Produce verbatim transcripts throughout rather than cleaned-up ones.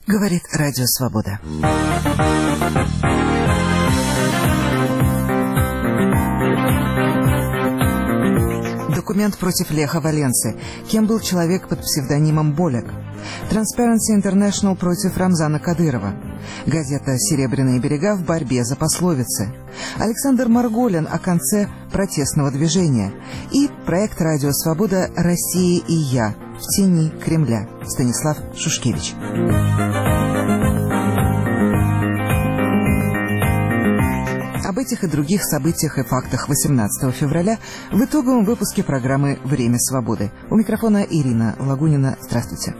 Говорит Радио Свобода. Документ против Леха Валенсы. Кем был человек под псевдонимом Болек? Transparency International против Рамзана Кадырова. Газета «Серебряные берега» в борьбе за пословицы. Александр Марголин о конце протестного движения. И проект «Радио Свобода. Россия и я. В тени Кремля». Станислав Шушкевич. Об этих и других событиях и фактах восемнадцатого февраля в итоговом выпуске программы «Время свободы». У микрофона Ирина Лагунина. Здравствуйте.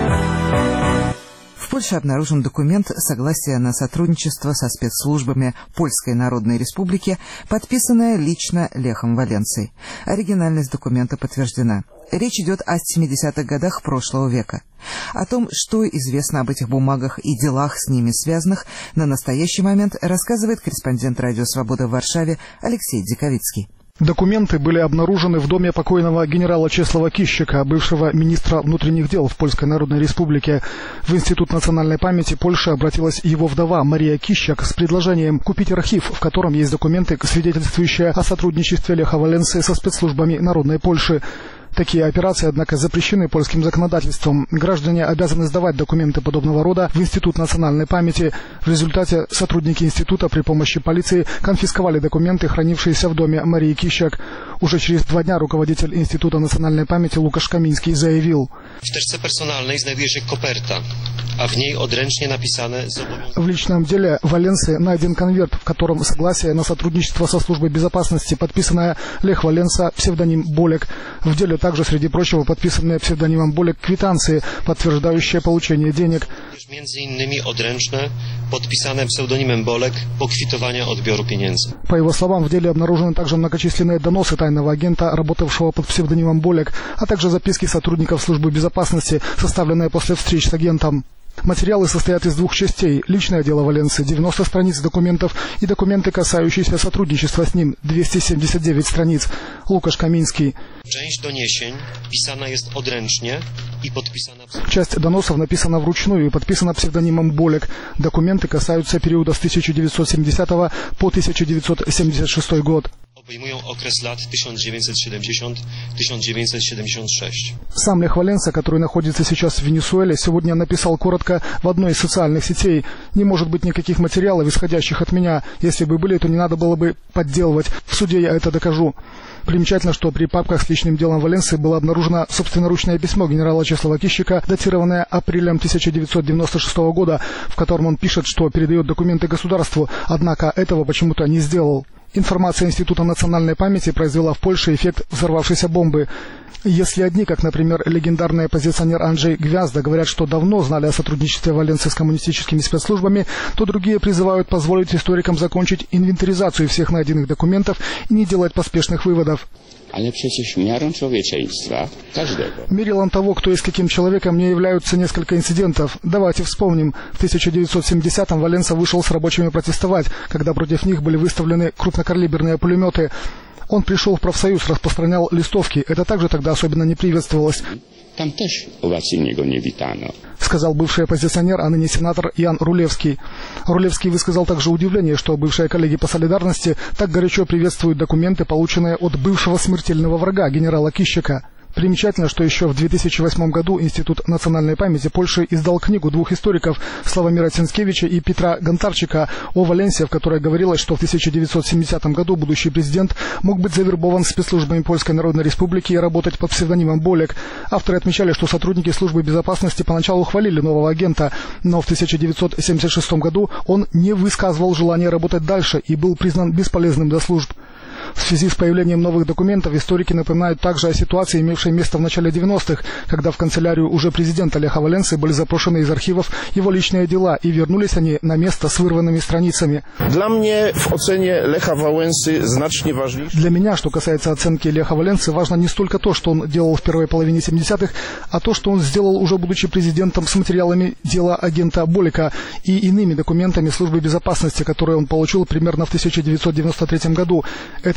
В Польше обнаружен документ согласия на сотрудничество со спецслужбами Польской Народной Республики, подписанное лично Лехом Валенсой. Оригинальность документа подтверждена. Речь идет о семидесятых годах прошлого века. О том, что известно об этих бумагах и делах с ними связанных, на настоящий момент рассказывает корреспондент «Радио Свобода» в Варшаве Алексей Диковицкий. Документы были обнаружены в доме покойного генерала Чеслава Кищика, бывшего министра внутренних дел в Польской Народной Республике. В Институт национальной памяти Польши обратилась его вдова Мария Кищак с предложением купить архив, в котором есть документы, свидетельствующие о сотрудничестве Леха Валенсы со спецслужбами Народной Польши. Такие операции, однако, запрещены польским законодательством. Граждане обязаны сдавать документы подобного рода в Институт национальной памяти. В результате сотрудники института при помощи полиции конфисковали документы, хранившиеся в доме Марии Кищак. Уже через два дня руководитель Института национальной памяти Лукаш Каминский заявил: в тeczce personalnej znajduje się koperta, a w niej odręcznie napisane zobowiązania. В личном деле Валенсы найден конверт, в котором согласие на сотрудничество со службой безопасности, подписанное Лех Валенса, псевдоним Болек. В деле также, среди прочего, подписанные псевдонимом Болек квитанции, подтверждающие получение денег. Między innymi odręczne, podpisane pseudonimem Bolek, pokwitowania odbioru pieniędzy. По его словам, в деле обнаружены также многочисленные доносы тайного агента, работавшего под псевдонимом Болек, а также записки сотрудников службы безопасности, составленные после встреч с агентом. Материалы состоят из двух частей. Личное дело Валенсы, девяносто страниц документов, и документы, касающиеся сотрудничества с ним, двести семьдесят девять страниц. Лукаш Каминский. Część doniesień pisana jest odręcznie i podpisana. Часть доносов написана вручную и подписана псевдонимом Болек. Документы касаются периода с тысяча девятьсот семидесятого по тысяча девятьсот семьдесят шестой год. Obejmują okres lat tysiąc dziewięćset siedemdziesiąt do tysiąc dziewięćset siedemdziesiąt sześć. Сам Лех Валенса, который находится сейчас в Венесуэле, сегодня написал коротко в одной из социальных сетей: «Не может быть никаких материалов, исходящих от меня. Если бы были, то не надо было бы подделывать. В суде я это докажу». Примечательно, что при папках с личным делом Валенсы было обнаружено собственноручное письмо генерала Чеслава Кищика, датированное апрелем тысяча девятьсот девяносто шестого года, в котором он пишет, что передает документы государству, однако этого почему-то не сделал. Информация Института национальной памяти произвела в Польше эффект взорвавшейся бомбы. Если одни, как, например, легендарный оппозиционер Анджей Гвязда, говорят, что давно знали о сотрудничестве Валенсы с коммунистическими спецслужбами, то другие призывают позволить историкам закончить инвентаризацию всех найденных документов и не делать поспешных выводов. Ale przecież miarą człowieczeństwa każdego. Мерилом того, кто есть каким человеком, не являются несколько инцидентов. Давайте вспомним. В тысяча девятьсот семидесятом Валенса вышел с рабочими протестовать, когда против них были выставлены крупнокалиберные пулеметы. Он пришел в профсоюз, распространял листовки. Это также тогда особенно не приветствовалось. Tam też owacyjnie go nie witano. Сказал бывший оппозиционер, а ныне сенатор Ян Рулевский. Рулевский высказал также удивление, что бывшие коллеги по солидарности так горячо приветствуют документы, полученные от бывшего смертельного врага, генерала Кищика. Примечательно, что еще в две тысячи восьмом году Институт национальной памяти Польши издал книгу двух историков, Славомира Цинскевича и Петра Гонтарчика, о Валенсе, в которой говорилось, что в тысяча девятьсот семидесятом году будущий президент мог быть завербован спецслужбами Польской Народной Республики и работать под псевдонимом Болек. Авторы отмечали, что сотрудники службы безопасности поначалу хвалили нового агента, но в тысяча девятьсот семьдесят шестом году он не высказывал желания работать дальше и был признан бесполезным для служб. В связи с появлением новых документов историки напоминают также о ситуации, имевшей место в начале девяностых, когда в канцелярию уже президента Леха Валенсы были запрошены из архивов его личные дела, и вернулись они на место с вырванными страницами. Для меня в оцене Леха Валенсы значительно важнее. Для меня, что касается оценки Леха Валенсы, важно не столько то, что он делал в первой половине семидесятых, а то, что он сделал уже будучи президентом с материалами дела агента Болека и иными документами службы безопасности, которые он получил примерно в тысяча девятьсот девяносто третьем году. Это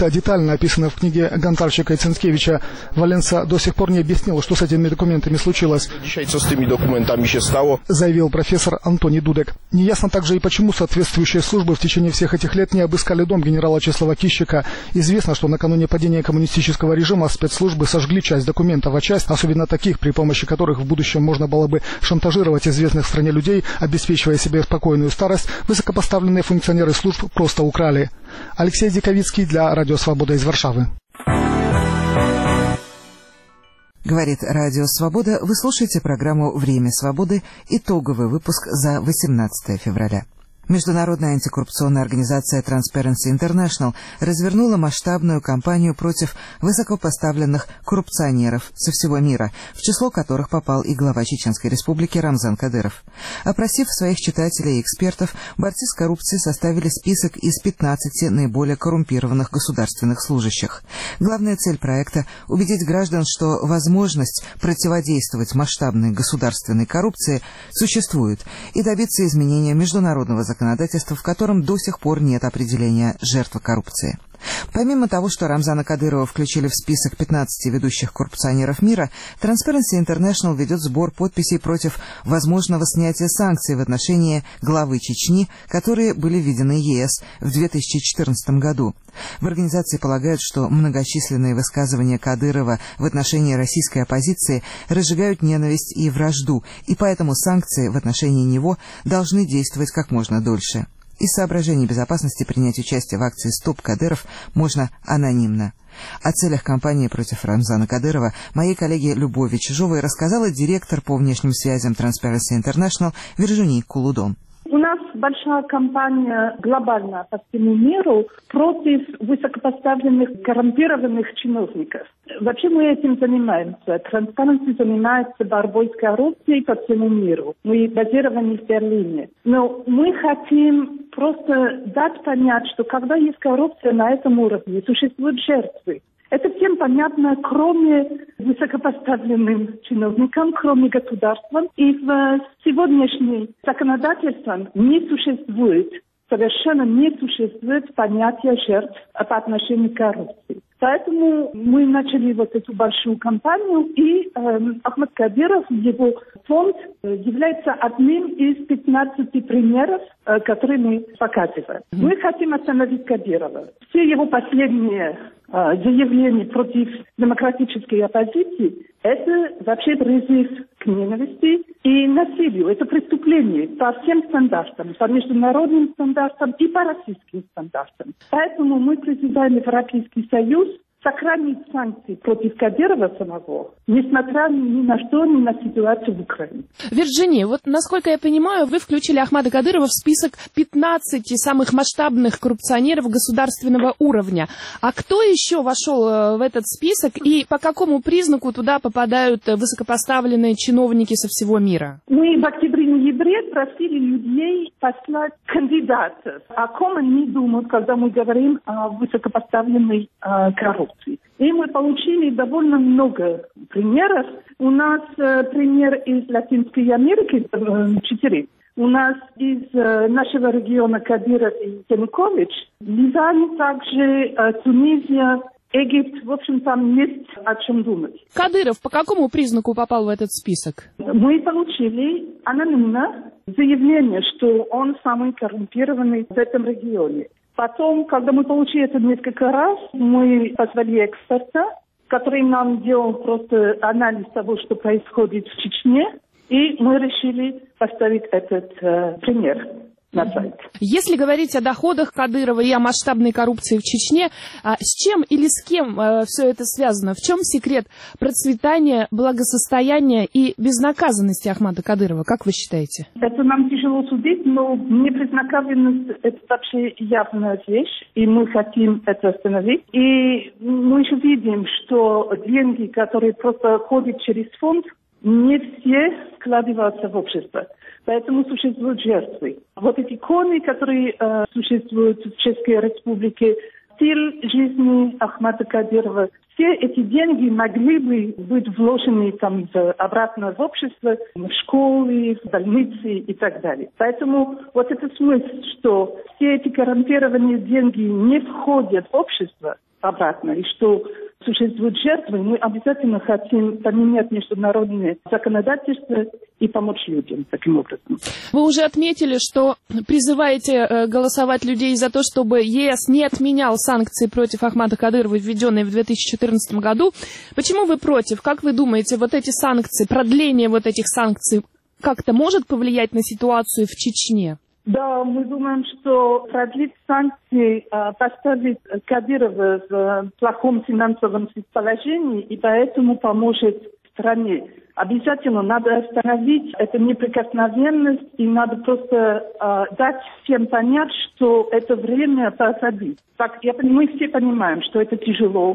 была детально описана в книге Гонтарчика и Цинскевича. Валенса до сих пор не объяснил, что с этими документами случилось, заявил профессор Антоний Дудек. Неясно также и почему соответствующие службы в течение всех этих лет не обыскали дом генерала Чеслова Кищика. Известно, что накануне падения коммунистического режима спецслужбы сожгли часть документов, а часть, особенно таких, при помощи которых в будущем можно было бы шантажировать известных в стране людей, обеспечивая себе спокойную старость, высокопоставленные функционеры служб просто украли. Алексей Диковицкий для Радио Свобода из Варшавы. Говорит Радио Свобода. Вы слушаете программу «Время свободы», итоговый выпуск за восемнадцатое февраля. Международная антикоррупционная организация Transparency International развернула масштабную кампанию против высокопоставленных коррупционеров со всего мира, в число которых попал и глава Чеченской Республики Рамзан Кадыров. Опросив своих читателей и экспертов, борцы с коррупцией составили список из пятнадцати наиболее коррумпированных государственных служащих. Главная цель проекта – убедить граждан, что возможность противодействовать масштабной государственной коррупции существует, и добиться изменения международного законодательства, законодательства, в котором до сих пор нет определения жертвы коррупции. Помимо того, что Рамзана Кадырова включили в список пятнадцати ведущих коррупционеров мира, Transparency International ведет сбор подписей против возможного снятия санкций в отношении главы Чечни, которые были введены ЕС в две тысячи четырнадцатом году. В организации полагают, что многочисленные высказывания Кадырова в отношении российской оппозиции разжигают ненависть и вражду, и поэтому санкции в отношении него должны действовать как можно дольше. Из соображений безопасности принять участие в акции «Стоп Кадыров» можно анонимно. О целях кампании против Рамзана Кадырова моей коллеге Любови Чижовой рассказала директор по внешним связям Transparency International Виржини Кулудон. У нас большая кампания глобальная по всему миру против высокопоставленных коррумпированных чиновников. Вообще мы этим занимаемся. Transparency занимается борьбой с коррупцией по всему миру. Мы базированы в Берлине. Но мы хотим просто дать понять, что когда есть коррупция на этом уровне, существуют жертвы. Это всем понятно, кроме высокопоставленным чиновникам, кроме государства. И в сегодняшнем законодательстве не существует, совершенно не существует понятия жертв по отношению к коррупции. Поэтому мы начали вот эту большую кампанию, и э, Ахмад Кадыров, его фонд, является одним из пятнадцати примеров, э, которые мы показываем. Mm-hmm. Мы хотим остановить Кадырова. Все его последние э, заявления против демократической оппозиции – это вообще призыв к ненависти и насилию. Это преступление по всем стандартам, по международным стандартам и по российским стандартам. Поэтому мы призываем Европейский Союз сохранить санкции против Кадырова самого, несмотря ни на что, ни на ситуацию в Украине. Вирджиния, вот насколько я понимаю, вы включили Ахмада Кадырова в список пятнадцати самых масштабных коррупционеров государственного уровня. А кто еще вошел в этот список и по какому признаку туда попадают высокопоставленные чиновники со всего мира? Мы в октябре-ноябре просили людей послать кандидатов, о ком они думают, когда мы говорим о высокопоставленной э, коррупции. И мы получили довольно много примеров. У нас э, пример из Латинской Америки, э, четыре. У нас из э, нашего региона Кадыров и Янукович, Ливан, также э, Тунизия, Египет. В общем, там есть о чем думать. Кадыров по какому признаку попал в этот список? Мы получили анонимно заявление, что он самый коррумпированный в этом регионе. Потом, когда мы получили это несколько раз, мы позвали эксперта, который нам делал просто анализ того, что происходит в Чечне, и мы решили поставить этот э, пример на сайт. Если говорить о доходах Кадырова и о масштабной коррупции в Чечне, с чем или с кем все это связано? В чем секрет процветания, благосостояния и безнаказанности Ахмада Кадырова? Как вы считаете? Это нам тяжело судить, но непреднаказанность – это вообще явная вещь, и мы хотим это остановить. И мы еще видим, что деньги, которые просто ходят через фонд, не все складываются в общество. Поэтому существуют жертвы. Вот эти коны, которые э, существуют в Чеченской Республике, стиль жизни Ахмада Кадырова, все эти деньги могли бы быть вложены там, обратно в общество, в школы, в больницы и так далее. Поэтому вот этот смысл, что все эти коррумпированные деньги не входят в общество, обратно, и что существуют жертвы, мы обязательно хотим поменять международное законодательство и помочь людям таким образом. Вы уже отметили, что призываете голосовать людей за то, чтобы ЕС не отменял санкции против Ахмада Кадырова, введенные в две тысячи четырнадцатом году. Почему вы против? Как вы думаете, вот эти санкции, продление вот этих санкций как-то может повлиять на ситуацию в Чечне? Да, мы думаем, что продлить санкции поставит Кадырова в плохом финансовом положении и поэтому поможет стране. Обязательно надо остановить эту неприкосновенность и надо просто э, дать всем понять, что это время посадить. Так, я, мы все понимаем, что это тяжело,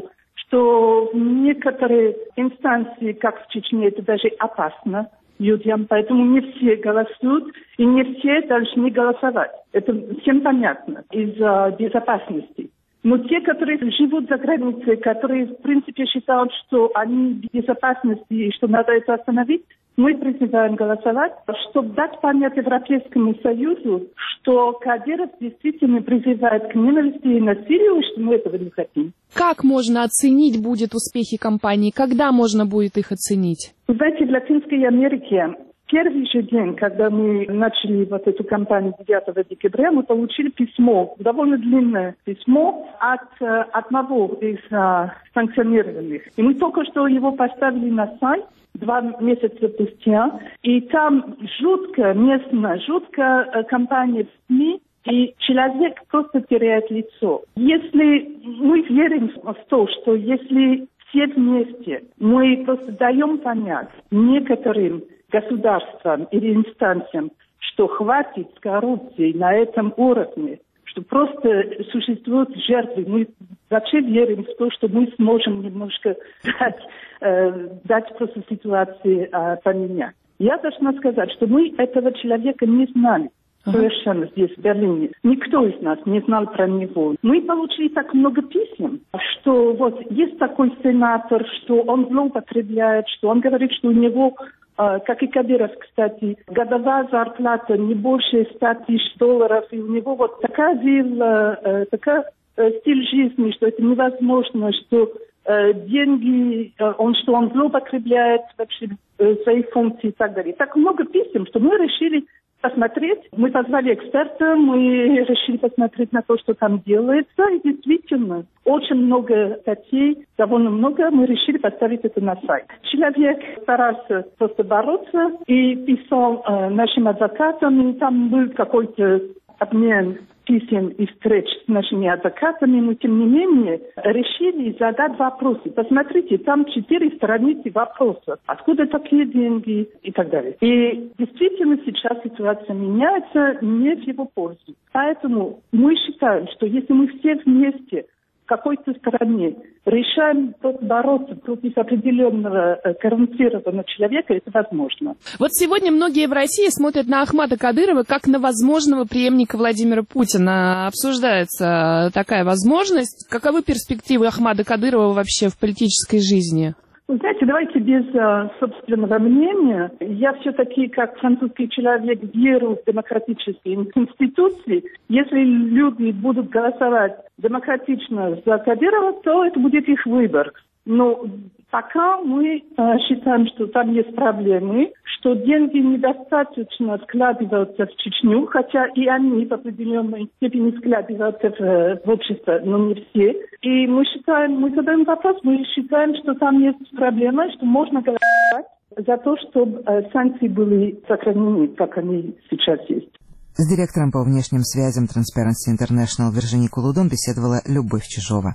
что в некоторые инстанции, как в Чечне, это даже опасно людям, поэтому не все голосуют и не все должны голосовать. Это всем понятно из-за безопасности. Но те, которые живут за границей, которые, в принципе, считают, что они в безопасности и что надо это остановить, мы призываем голосовать, чтобы дать понять Европейскому Союзу, что Кадыров действительно призывает к ненависти и насилию, и что мы этого не хотим. Как можно оценить будет успехи кампании? Когда можно будет их оценить? Вы знаете, в Латинской Америке первый же день, когда мы начали вот эту кампанию девятого декабря, мы получили письмо, довольно длинное письмо от э, одного из э, санкционированных. И мы только что его поставили на сайт два месяца спустя, и там жутко, местно, жутко э, кампания в СМИ, и человек просто теряет лицо. Если мы верим в то, что если все вместе мы просто даем понять некоторым государствам или инстанциям, что хватит коррупции на этом уровне, что просто существуют жертвы. Мы вообще верим в то, что мы сможем немножко дать, э, дать просто ситуации э, поменять. Я должна сказать, что мы этого человека не знали. Совершенно здесь, в Берлине. Никто из нас не знал про него. Мы получили так много писем, что вот есть такой сенатор, что он злоупотребляет, что он говорит, что у него, э, как и Кадыров, кстати, годовая зарплата не больше ста тысяч долларов, и у него вот такая вилла, э, такая э, стиль жизни, что это невозможно, что э, деньги, э, он, что он злоупотребляет вообще э, свои функции и так далее. Так много писем, что мы решили посмотреть. Мы позвали эксперта, мы решили посмотреть на то, что там делается. И действительно, очень много статей, довольно много. Мы решили поставить это на сайт. Человек старался просто бороться и писал э, нашим адвокатам. И там был какой-то обмен писем и встреч с нашими адвокатами, но тем не менее решили задать вопросы. Посмотрите, там четыре страницы вопросов. Откуда такие деньги и так далее. И действительно сейчас ситуация меняется не в его пользу. Поэтому мы считаем, что если мы все вместе в какой-то стране решаем бороться против определенного коррумпированного человека, это возможно. Вот сегодня многие в России смотрят на Ахмада Кадырова как на возможного преемника Владимира Путина. Обсуждается такая возможность. Каковы перспективы Ахмада Кадырова вообще в политической жизни? Вы знаете, давайте без uh, собственного мнения. Я все-таки, как французский человек, верю в демократические институции. Если люди будут голосовать демократично за Кадырова, то это будет их выбор. Но пока мы uh, считаем, что там есть проблемы, что деньги недостаточно складываются в Чечню, хотя и они в определенной степени складываются в, в общество, но не все. И мы считаем, мы задаем вопрос, мы считаем, что там есть проблема, что можно голосовать за то, чтобы uh, санкции были сохранены, как они сейчас есть. С директором по внешним связям Transparency International Виржини Кулудон беседовала Любовь Чижова.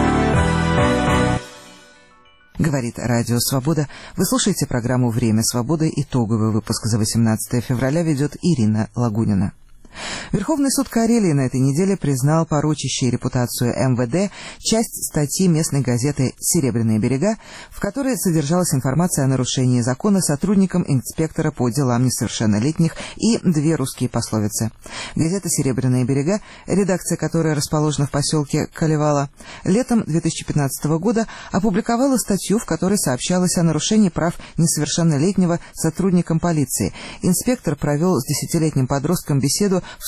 Говорит Радио Свобода. Вы слушаете программу «Время свободы». Итоговый выпуск за восемнадцатое февраля ведет Ирина Лагунина. Верховный суд Карелии на этой неделе признал порочащей репутацию эм вэ дэ часть статьи местной газеты «Серебряные берега», в которой содержалась информация о нарушении закона сотрудникам инспектора по делам несовершеннолетних и две русские пословицы. Газета «Серебряные берега», редакция которой расположена в поселке Калевала, летом две тысячи пятнадцатого года опубликовала статью, в которой сообщалось о нарушении прав несовершеннолетнего сотрудникам полиции. Инспектор провел с десятилетним подростком беседу в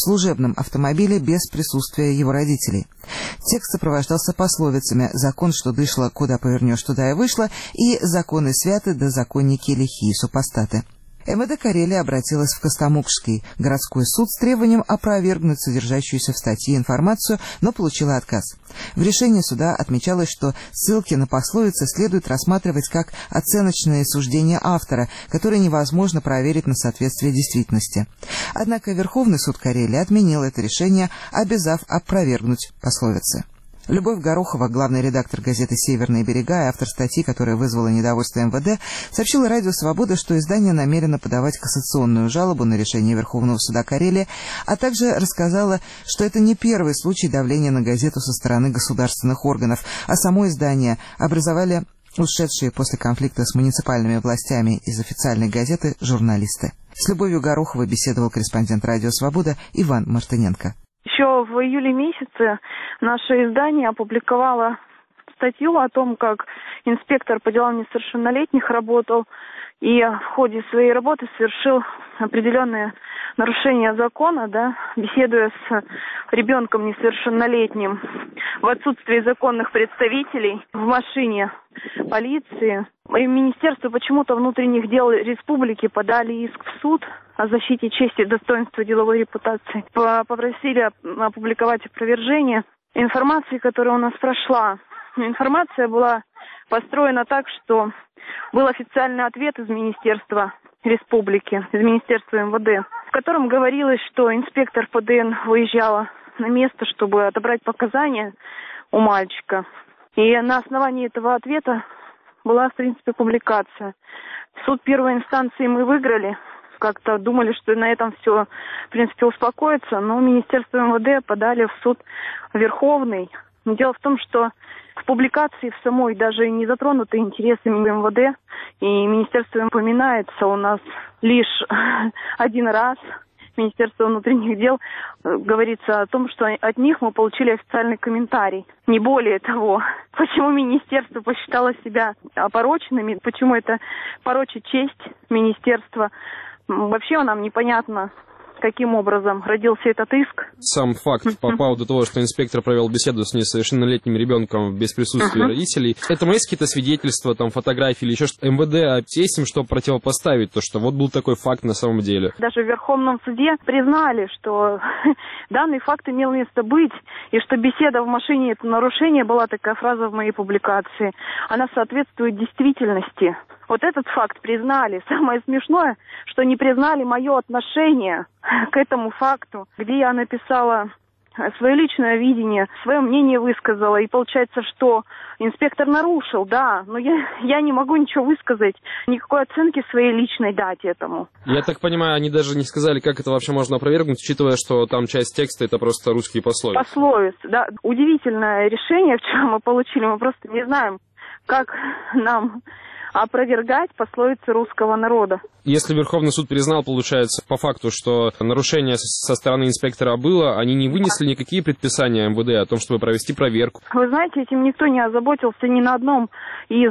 служебном автомобиле без присутствия его родителей. Текст сопровождался пословицами «закон, что дышло, куда повернешь, туда и вышло» и «законы святы, да законники лихие супостаты». эм вэ дэ Карелии обратилась в Костомукшский городской суд с требованием опровергнуть содержащуюся в статье информацию, но получила отказ. В решении суда отмечалось, что ссылки на пословицы следует рассматривать как оценочные суждения автора, которые невозможно проверить на соответствие действительности. Однако Верховный суд Карелии отменил это решение, обязав опровергнуть пословицы. Любовь Горохова, главный редактор газеты «Северные берега» и автор статьи, которая вызвала недовольство эм вэ дэ, сообщила радио «Свобода», что издание намерено подавать кассационную жалобу на решение Верховного суда Карелии, а также рассказала, что это не первый случай давления на газету со стороны государственных органов, а само издание образовали ушедшие после конфликта с муниципальными властями из официальной газеты журналисты. С Любовью Гороховой беседовал корреспондент радио «Свобода» Иван Мартыненко. Еще в июле месяце наше издание опубликовало статью о том, как инспектор по делам несовершеннолетних работал и в ходе своей работы совершил определенные нарушения закона, да, беседуя с ребенком несовершеннолетним в отсутствии законных представителей в машине полиции. И Министерство почему-то внутренних дел республики подали иск в суд о защите чести, достоинства, деловой репутации. Попросили опубликовать опровержение информации, которая у нас прошла. Информация была построена так, что был официальный ответ из Министерства республики, из Министерства эм вэ дэ, в котором говорилось, что инспектор по дэ эн выезжала на место, чтобы отобрать показания у мальчика. И на основании этого ответа была, в принципе, публикация. Суд первой инстанции мы выиграли. Как-то думали, что на этом все, в принципе, успокоится. Но Министерство эм вэ дэ подали в суд Верховный. Дело в том, что в публикации в самой даже не затронуты интересы эм вэ дэ. И Министерство упоминается у нас лишь один раз. Министерство внутренних дел говорится о том, что от них мы получили официальный комментарий. Не более того. Почему министерство посчитало себя опороченными, почему это порочит честь министерства, вообще нам непонятно, каким образом родился этот иск. Сам факт по поводу того, что инспектор провел беседу с несовершеннолетним ребенком без присутствия uh-huh. родителей. Этому есть какие-то свидетельства, там, фотографии или еще что-то? эм вэ дэ есть им что противопоставить, то, что вот был такой факт на самом деле? Даже в Верховном суде признали, что данный факт имел место быть, и что беседа в машине — это нарушение, была такая фраза в моей публикации. Она соответствует действительности. Вот этот факт признали. Самое смешное, что не признали мое отношение к этому факту, где я написала свое личное видение, свое мнение высказала. И получается, что инспектор нарушил, да, но я, я не могу ничего высказать, никакой оценки своей личной дать этому. Я так понимаю, они даже не сказали, как это вообще можно опровергнуть, учитывая, что там часть текста — это просто русские пословицы. Пословицы, да. Удивительное решение вчера мы получили, мы просто не знаем, как нам опровергать пословицы русского народа. Если Верховный суд признал, получается, по факту, что нарушение со стороны инспектора было, они не вынесли никакие предписания эм вэ дэ о том, чтобы провести проверку? Вы знаете, этим никто не озаботился ни на одном из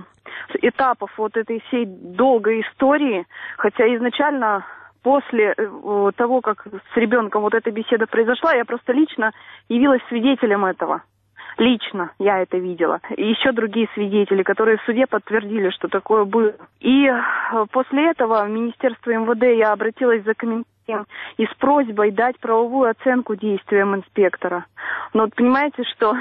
этапов вот этой всей долгой истории, хотя изначально после того, как с ребенком вот эта беседа произошла, я просто лично явилась свидетелем этого. Лично я это видела. И еще другие свидетели, которые в суде подтвердили, что такое было. И после этого в Министерство эм вэ дэ я обратилась за комментарием и с просьбой дать правовую оценку действиям инспектора. Но вот понимаете, что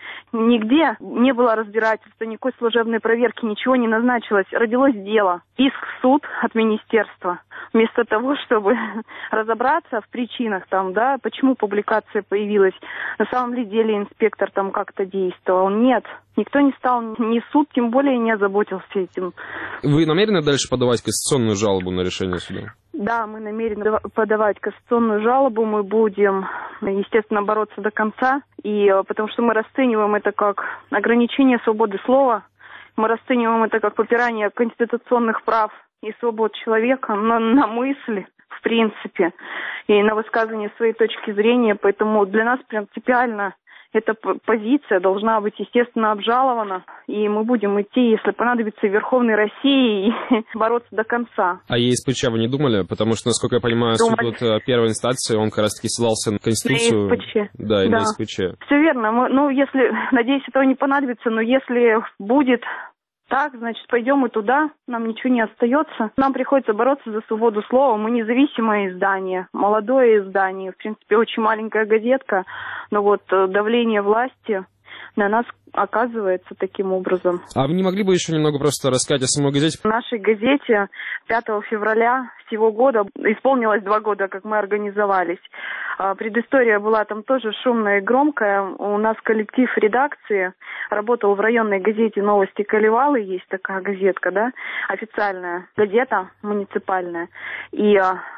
нигде не было разбирательства, никакой служебной проверки, ничего не назначилось. Родилось дело. Иск в суд от министерства. Вместо того, чтобы разобраться в причинах, там, да, почему публикация появилась, на самом ли деле инспектор там как-то действовал. Нет, никто не стал, ни суд, тем более не озаботился этим. Вы намерены дальше подавать кассационную жалобу на решение суда? Да, мы намерены подавать кассационную жалобу, мы будем, естественно, бороться до конца, и потому что мы расцениваем это как ограничение свободы слова, мы расцениваем это как попирание конституционных прав и свобод человека на, на мысли, в принципе, и на высказывание своей точки зрения. Поэтому для нас принципиально эта позиция должна быть, естественно, обжалована. И мы будем идти, если понадобится, в Верховной России и бороться до конца. А ЕСПЧ вы не думали? Потому что, насколько я понимаю, Думали. суд вот первой инстанции, он как раз-таки ссылался на Конституцию. На ЕСПЧ. Да, и да. на ЕСПЧ. Все верно. Мы, ну, если, надеюсь, этого не понадобится, но если будет так, значит, пойдем и туда, нам ничего не остается. Нам приходится бороться за свободу слова. Мы независимое издание, молодое издание, в принципе, очень маленькая газетка, но вот давление власти на нас оказывается таким образом. А вы не могли бы еще немного просто рассказать о самой газете? В нашей газете пятого февраля сего года исполнилось два года, как мы организовались. Предыстория была там тоже шумная и громкая. У нас коллектив редакции работал в районной газете «Новости Калевалы». Есть такая газетка, да, официальная газета муниципальная. И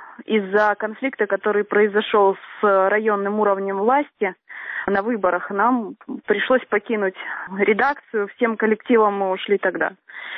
из-за конфликта, который произошел с районным уровнем власти на выборах, нам пришлось покинуть редакцию. Всем коллективом мы ушли тогда.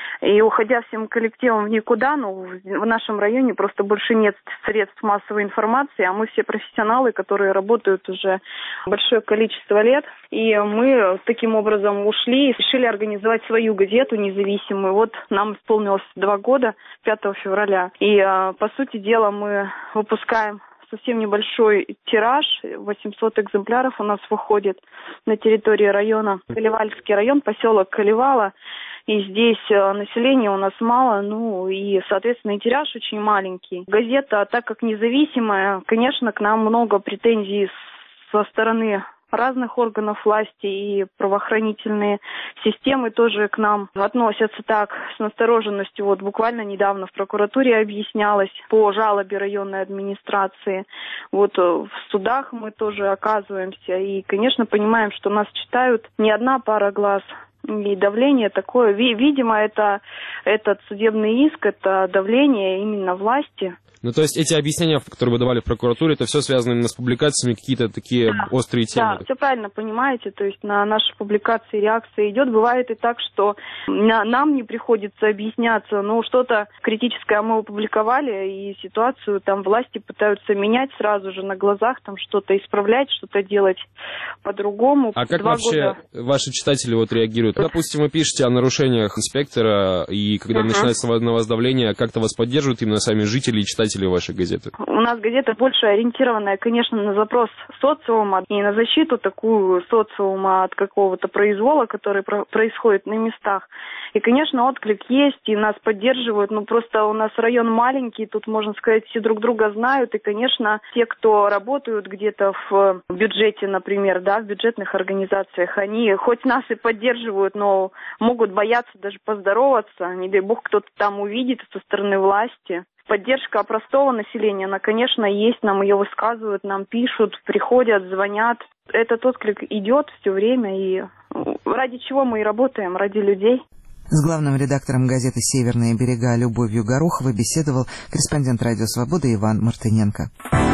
И уходя всем коллективом в никуда, ну, в нашем районе просто больше нет средств массовой информации, а мы все профессионалы, которые работают уже большое количество лет. И мы таким образом ушли и решили организовать свою газету независимую. Вот нам исполнилось два года, пятого февраля. И, по сути дела, мы выпускаем совсем небольшой тираж, восемьсот экземпляров у нас выходит на территории района. Калевальский район, поселок Калевала. И здесь населения у нас мало, ну и, соответственно, и тираж очень маленький. Газета, так как независимая, конечно, к нам много претензий со стороны разных органов власти, и правоохранительные системы тоже к нам относятся так с настороженностью. Вот буквально недавно в прокуратуре объяснялось по жалобе районной администрации. Вот в судах мы тоже оказываемся и, конечно, понимаем, что нас читают не одна пара глаз. И давление такое, видимо, это этот судебный иск, это давление именно власти. Ну, то есть эти объяснения, которые вы давали в прокуратуре, это все связано именно с публикациями, какие-то такие да, острые темы? Да, все правильно понимаете, то есть на наши публикации реакция идет. Бывает и так, что на, нам не приходится объясняться, ну, что-то критическое мы опубликовали, и ситуацию там власти пытаются менять сразу же на глазах, там что-то исправлять, что-то делать по-другому. А как Два вообще года... ваши читатели вот реагируют? Допустим, вы пишете о нарушениях инспектора, и когда uh-huh. начинается на вас давление, как-то вас поддерживают именно сами жители и читатели вашей газеты? У нас газета больше ориентированная, конечно, на запрос социума и на защиту такую социума от какого-то произвола, который про- происходит на местах. И, конечно, отклик есть, и нас поддерживают. Ну, просто у нас район маленький, тут, можно сказать, все друг друга знают. И, конечно, те, кто работают где-то в бюджете, например, да, в бюджетных организациях, они хоть нас и поддерживают, но могут бояться даже поздороваться. Не дай бог, кто-то там увидит со стороны власти. Поддержка простого населения, она, конечно, есть, нам ее высказывают, нам пишут, приходят, звонят. Этот отклик идет все время, и ради чего мы и работаем, ради людей. С главным редактором газеты «Северные берега» Любовью Гороховой беседовал корреспондент «Радио Свобода» Иван Мартыненко.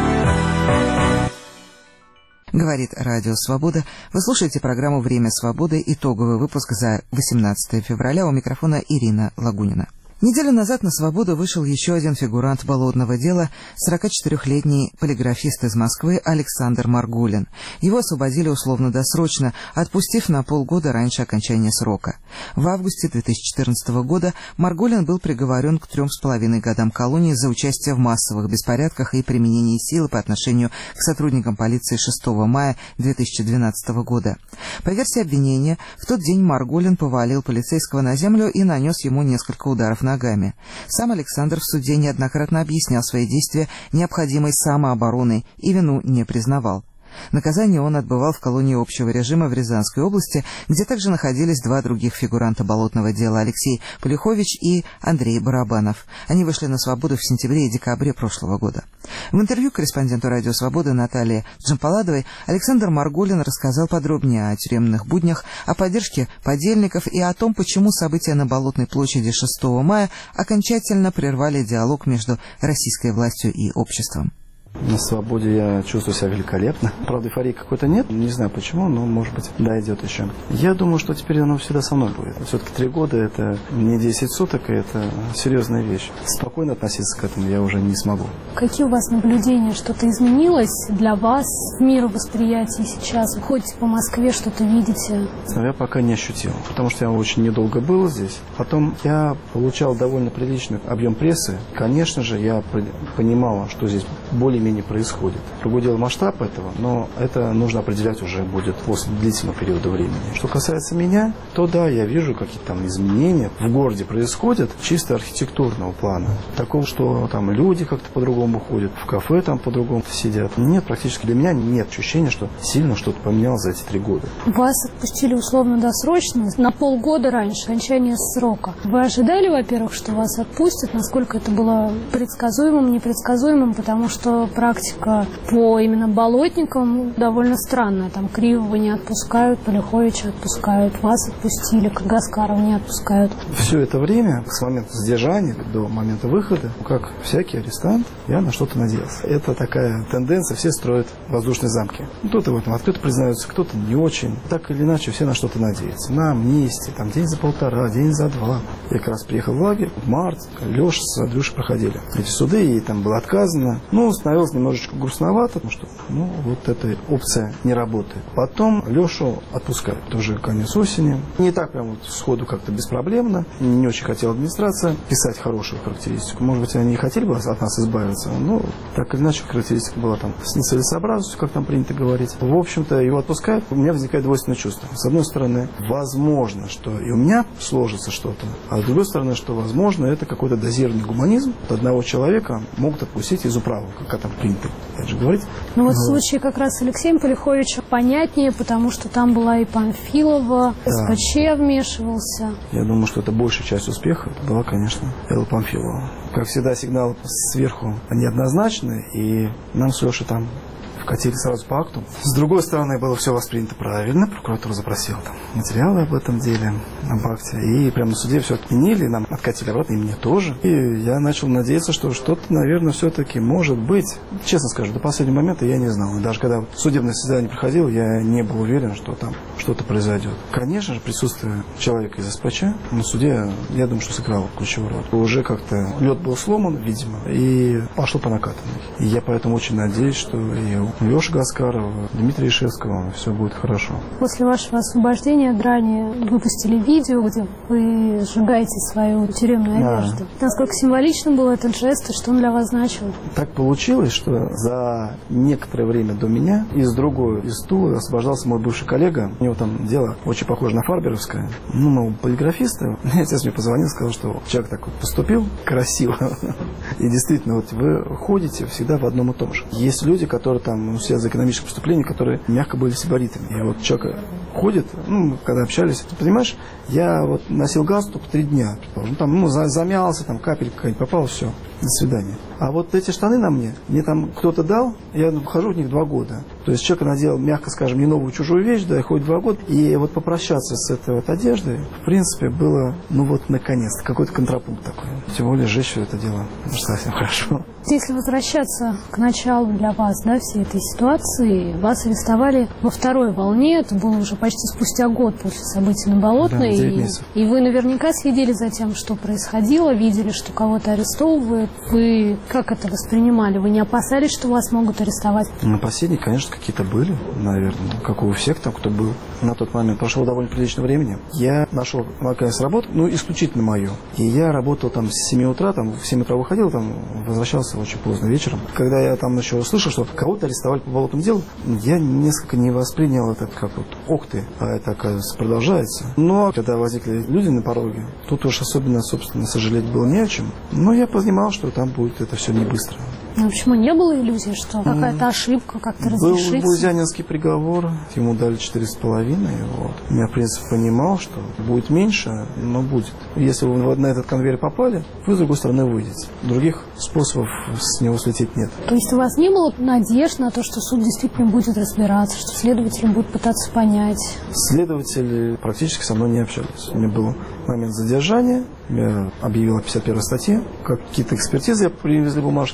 Говорит Радио Свобода. Вы слушаете программу «Время свободы», итоговый выпуск за восемнадцатое февраля. У микрофона Ирина Лагунина. Неделю назад на свободу вышел еще один фигурант болотного дела, сорокачетырехлетний полиграфист из Москвы Александр Маргулин. Его освободили условно-досрочно, отпустив на полгода раньше окончания срока. В августе две тысячи четырнадцатого года Маргулин был приговорен к трем с половиной годам колонии за участие в массовых беспорядках и применении силы по отношению к сотрудникам полиции шестого мая две тысячи двенадцатого года. По версии обвинения, в тот день Маргулин повалил полицейского на землю и нанес ему несколько ударов ногами. Сам Александр в суде неоднократно объяснял свои действия необходимой самообороной и вину не признавал. Наказание он отбывал в колонии общего режима в Рязанской области, где также находились два других фигуранта болотного дела — Алексей Полюхович и Андрей Барабанов. Они вышли на свободу в сентябре и декабре прошлого года. В интервью корреспонденту «Радио Свободы» Наталье Джампаладовой Александр Маргулин рассказал подробнее о тюремных буднях, о поддержке подельников и о том, почему события на Болотной площади шестого мая окончательно прервали диалог между российской властью и обществом. На свободе я чувствую себя великолепно. Правда, эйфории какой-то нет. Не знаю почему, но, может быть, дойдет еще. Я думаю, что теперь оно всегда со мной будет. Все-таки три года – это не десять суток, и это серьезная вещь. Спокойно относиться к этому я уже не смогу. Какие у вас наблюдения? Что-то изменилось для вас в мировосприятии сейчас? Вы ходите по Москве, что-то видите? Я пока не ощутил, потому что я очень недолго был здесь. Потом я получал довольно приличный объем прессы. Конечно же, я понимал, что здесь более-менее происходит. Другое дело масштаб этого, но это нужно определять уже будет после длительного периода времени. Что касается меня, то да, я вижу какие-то там изменения в городе происходят чисто архитектурного плана. Такого, что там люди как-то по-другому ходят, в кафе там по-другому сидят. Нет, практически для меня нет ощущения, что сильно что-то поменялось за эти три года. Вас отпустили условно-досрочно на полгода раньше окончания срока. Вы ожидали, во-первых, что вас отпустят? Насколько это было предсказуемым, непредсказуемым? Потому что практика по именно болотникам довольно странная. Там Кривого не отпускают, Полиховича отпускают, вас отпустили, Кагаскарова не отпускают. Все это время, с момента задержания до момента выхода, как всякий арестант, я на что-то надеялся. Это такая тенденция, все строят воздушные замки. Кто-то в этом открыто признается, кто-то не очень. Так или иначе, все на что-то надеются. На амнистии, там день за полтора, день за два. Я как раз приехал в лагерь в март, Леша с Андрюшей проходили эти суды, и там было отказано. Ну, становилось немножечко грустновато, потому что, ну, вот эта опция не работает. Потом Лешу отпускают, тоже конец осени. Не так прям вот сходу как-то беспроблемно. Не очень хотела администрация писать хорошую характеристику. Может быть, они и хотели бы от нас избавиться, но так или иначе характеристика была там с нецелесообразностью, как там принято говорить. В общем-то, его отпускают, у меня возникает двойственное чувство. С одной стороны, возможно, что и у меня сложится что-то, а с другой стороны, что, возможно, это какой-то дозированный гуманизм. От одного человека могут отпустить из управы, как там принято, опять же, говорить. Ну вот в случае как раз с Алексеем Полиховичем понятнее, потому что там была и Памфилова, да. СПЧ вмешивался. Я думаю, что это большая часть успеха была, конечно, Элла Памфилова. Как всегда, сигнал сверху неоднозначный, и нам с Лешей там вкатили сразу по акту. С другой стороны, было все воспринято правильно. Прокуратура запросила там материалы об этом деле, об акте. И прямо на суде все отменили, нам откатили обратно, и мне тоже. И я начал надеяться, что что-то, наверное, все-таки может быть. Честно скажу, до последнего момента я не знал. И даже когда судебное заседание проходило, я не был уверен, что там что-то произойдет. Конечно же, присутствие человека из СПЧ на суде, я думаю, что сыграло ключевую роль. Уже как-то лед был сломан, видимо, и пошло по накатанной. И я поэтому очень надеюсь, что и у Леши Гаскарова, Дмитрия Ишевского все будет хорошо. После вашего освобождения Грани выпустили видео, где вы сжигаете свою тюремную да. одежду. Насколько символичным был этот жест и что он для вас значил? Так получилось, что за некоторое время до меня из другой, из Тулы освобождался мой бывший коллега. У него там дело очень похоже на фарберовское. Ну, мы полиграфисты. Отец мне позвонил, сказал, что человек так вот поступил красиво. И действительно, вот вы ходите всегда в одном и том же. Есть люди, которые там ну, все за экономическое преступление, которые мягко были сибаритами. И вот человек ходит, ну, когда общались, ты понимаешь, я вот носил галстук три дня, предположим, там, ну, замялся, там капелька какая-нибудь попала, все, до свидания. А вот эти штаны на мне, мне там кто-то дал, я хожу в них два года. То есть человек надел, мягко скажем, не новую чужую вещь, да, и ходит два года. И вот попрощаться с этой вот одеждой, в принципе, было, ну вот, наконец-то, какой-то контрапункт такой. Тем более сжечь все это дело, ну, совсем хорошо. Если возвращаться к началу для вас, да, всей этой ситуации, вас арестовали во второй волне, это было уже почти спустя год после событий на Болотной, да, и, и вы наверняка следили за тем, что происходило, видели, что кого-то арестовывают. Вы как это воспринимали? Вы не опасались, что вас могут арестовать? Ну, опасения, конечно, какие-то были, наверное, как у всех там, кто был. На тот момент прошло довольно приличное времени. Я нашел вакансию работы, ну, исключительно мою. И я работал там с семи утра, там в семь утра выходил, там возвращался очень поздно вечером. Когда я там еще услышал, что кого-то арестовали по болотному делу, я несколько не воспринял это как вот ох ты, а это, оказывается, продолжается. Но когда возникли люди на пороге, тут уж особенно, собственно, сожалеть было не о чем. Но я понимал, что там будет это все не быстро. Ну, почему не было иллюзии, что какая-то ошибка, как-то разрешится? Был Бузянинский приговор, ему дали четыре с половиной. Вот. Я, в принципе, понимал, что будет меньше, но будет. Если вы на этот конвейер попали, вы, с другой стороны, выйдете. Других способов с него слететь нет. То есть у вас не было надежд на то, что суд действительно будет разбираться, что следователи будут пытаться понять? Следователи практически со мной не общались. У меня был момент задержания, я объявил о пятьдесят первой статье, какие-то экспертизы я привезли бумажки подписать.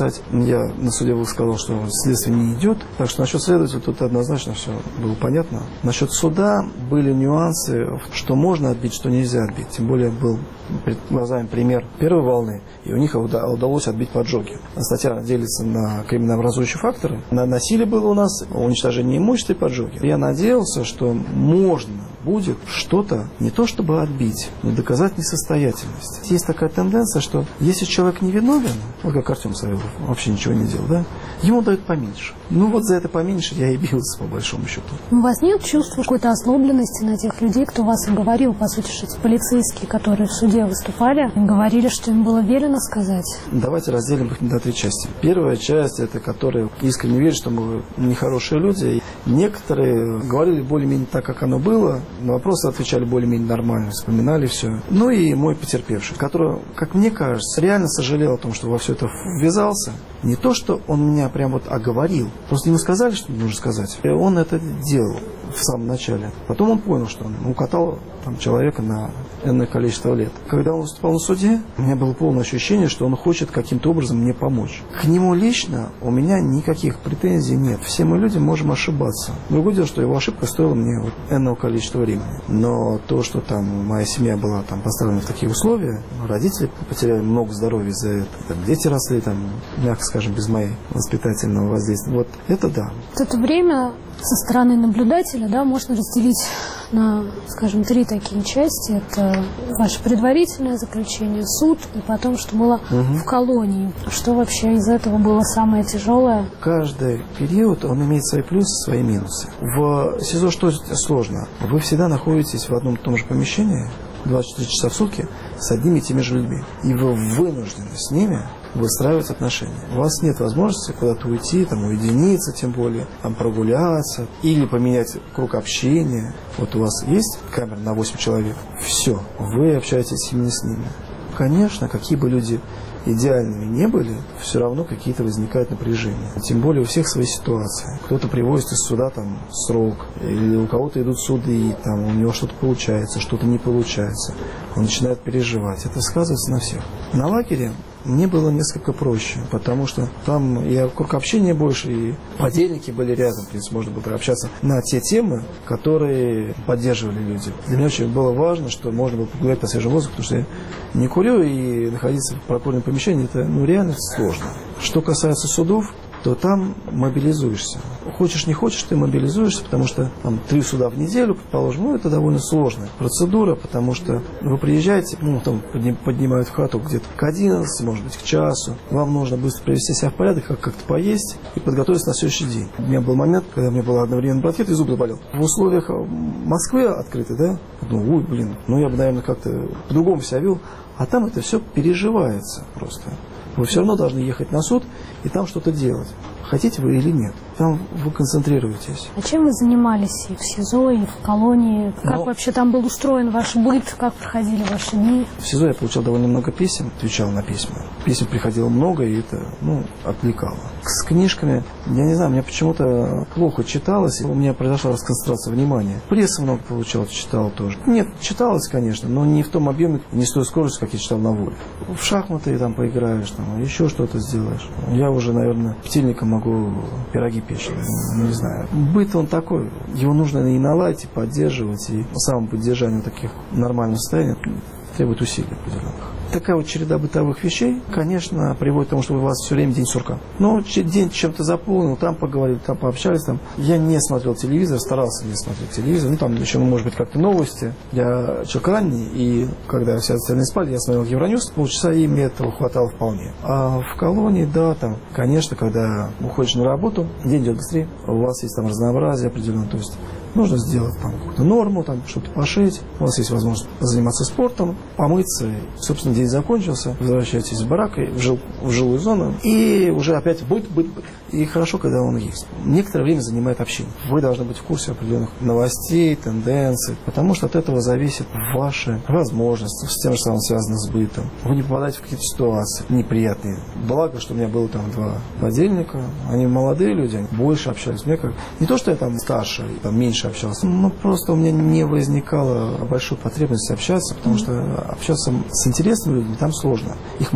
написать. Я на суде сказал, что следствие не идет. Так что насчет следователя тут однозначно все было понятно. Насчет суда были нюансы, что можно отбить, что нельзя отбить. Тем более был перед глазами пример первой волны, и у них удалось отбить поджоги. Статья делится на криминообразующие факторы. На насилие было у нас, уничтожение имущества и поджоги. Я надеялся, что можно будет что-то не то чтобы отбить, но доказать несостоятельность. Есть такая тенденция, что если человек невиновен, вот как Артем Савелов, вообще ничего не делал, да, ему дают поменьше. Ну вот за это поменьше я и бился, по большому счету. У вас нет чувства какой-то озлобленности на тех людей, кто вас оговорил? По сути, что эти полицейские, которые в суде выступали, говорили, что им было велено сказать. Давайте разделим их на три части. Первая часть, это которые искренне верят, что мы нехорошие люди. Некоторые говорили более-менее так, как оно было, на вопросы отвечали более-менее нормально, вспоминали все. Ну и мой потерпевший, который, как мне кажется, реально сожалел о том, что во все это ввязался. Не то, что он меня прям вот оговорил. Просто ему сказали, что нужно сказать. И он это делал в самом начале. Потом он понял, что он укатал там человека на энное количество лет. Когда он выступал на суде, у меня было полное ощущение, что он хочет каким-то образом мне помочь. К нему лично у меня никаких претензий нет. Все мы люди можем ошибаться. Другое дело, что его ошибка стоила мне вот энного количества времени. Но то, что там моя семья была там поставлена в такие условия, родители потеряли много здоровья за это, там, дети росли там, мягко скажем, без моей воспитательного воздействия. Вот это да. Вот это время со стороны наблюдателя, да, можно разделить на, скажем, три такие части. Это ваше предварительное заключение, суд, и потом, что было угу. в колонии. Что вообще из этого было самое тяжелое? Каждый период, он имеет свои плюсы, свои минусы. В СИЗО что сложно? Вы всегда находитесь в одном и том же помещении, двадцать четыре часа в сутки, с одними и теми же людьми. И вы вынуждены с ними выстраивать отношения. У вас нет возможности куда-то уйти, там, уединиться, тем более, там, прогуляться, или поменять круг общения. Вот у вас есть камера на восемь человек, все, вы общаетесь именно с ними. Конечно, какие бы люди идеальными не были, все равно какие-то возникают напряжения. Тем более у всех свои ситуации. Кто-то привозит из суда там срок, или у кого-то идут суды, там у него что-то получается, что-то не получается. Он начинает переживать. Это сказывается на всех. На лагере мне было несколько проще, потому что там и круг общения больше, и подельники были рядом, в принципе, можно было общаться на те темы, которые поддерживали люди. Для меня очень было важно, что можно было погулять по свежему воздуху, потому что я не курю, и находиться в прокурорном помещении, это ну, реально сложно. Что касается судов, то там мобилизуешься. Хочешь, не хочешь, ты мобилизуешься, потому что там три суда в неделю, предположим, ну, это довольно сложная процедура, потому что вы приезжаете, ну, там поднимают в хату где-то к одиннадцати, может быть, к часу. Вам нужно быстро привести себя в порядок, как-то поесть и подготовиться на следующий день. У меня был момент, когда у меня был одновременно бронхит и зуб заболел. В условиях Москвы открыты, да? Ну, ой, блин, ну, я бы, наверное, как-то по-другому себя вел. А там это все переживается просто. Вы все равно должны ехать на суд и там что-то делать. Хотите вы или нет. Там вы концентрируетесь. А чем вы занимались и в СИЗО, и в колонии? Как Но... вообще там был устроен ваш быт? Как проходили ваши дни? В СИЗО я получал довольно много писем, отвечал на письма. Писем приходило много, и это, ну, отвлекало. С книжками, я не знаю, мне почему-то плохо читалось. У меня произошла расконцентрация внимания. Прессы много получал, читал тоже. Нет, читалось, конечно, но не в том объеме, не с той скоростью, как я читал на воле. В шахматы там поиграешь, там, еще что-то сделаешь. Я уже, наверное, птильником могу пироги печь, не знаю. Быт он такой, его нужно и наладить, и поддерживать, и само поддержание таких нормальных состояний требует усилий определенных. Такая вот череда бытовых вещей, конечно, приводит к тому, что у вас все время день сурка. Но день чем-то заполнил, там поговорили, там пообщались. Там. Я не смотрел телевизор, старался не смотреть телевизор. Ну, там еще, может быть, как-то новости. Я человек ранний, и когда все остальные спали, я смотрел Евроньюз, полчаса, и мне этого хватало вполне. А в колонии, да, там, конечно, когда уходишь на работу, день идет быстрее, у вас есть там разнообразие определенное, то есть нужно сделать там какую-то норму, там что-то пошить, у вас есть возможность заниматься спортом, помыться, и, собственно, день закончился, возвращаетесь в барак, в, жил, в жилую зону, и уже опять быт, быт, быт. И хорошо, когда он есть. Некоторое время занимает общение. Вы должны быть в курсе определенных новостей, тенденций, потому что от этого зависит ваши возможности, с тем же самым связано с бытом. Вы не попадаете в какие-то ситуации неприятные. Благо, что у меня было там два подельника, они молодые люди, они больше общались. Мне как... Не то, что я там старше, там меньше общался, но просто у меня не возникало большой потребности общаться, потому что общаться с интересными людьми там сложно, их мало.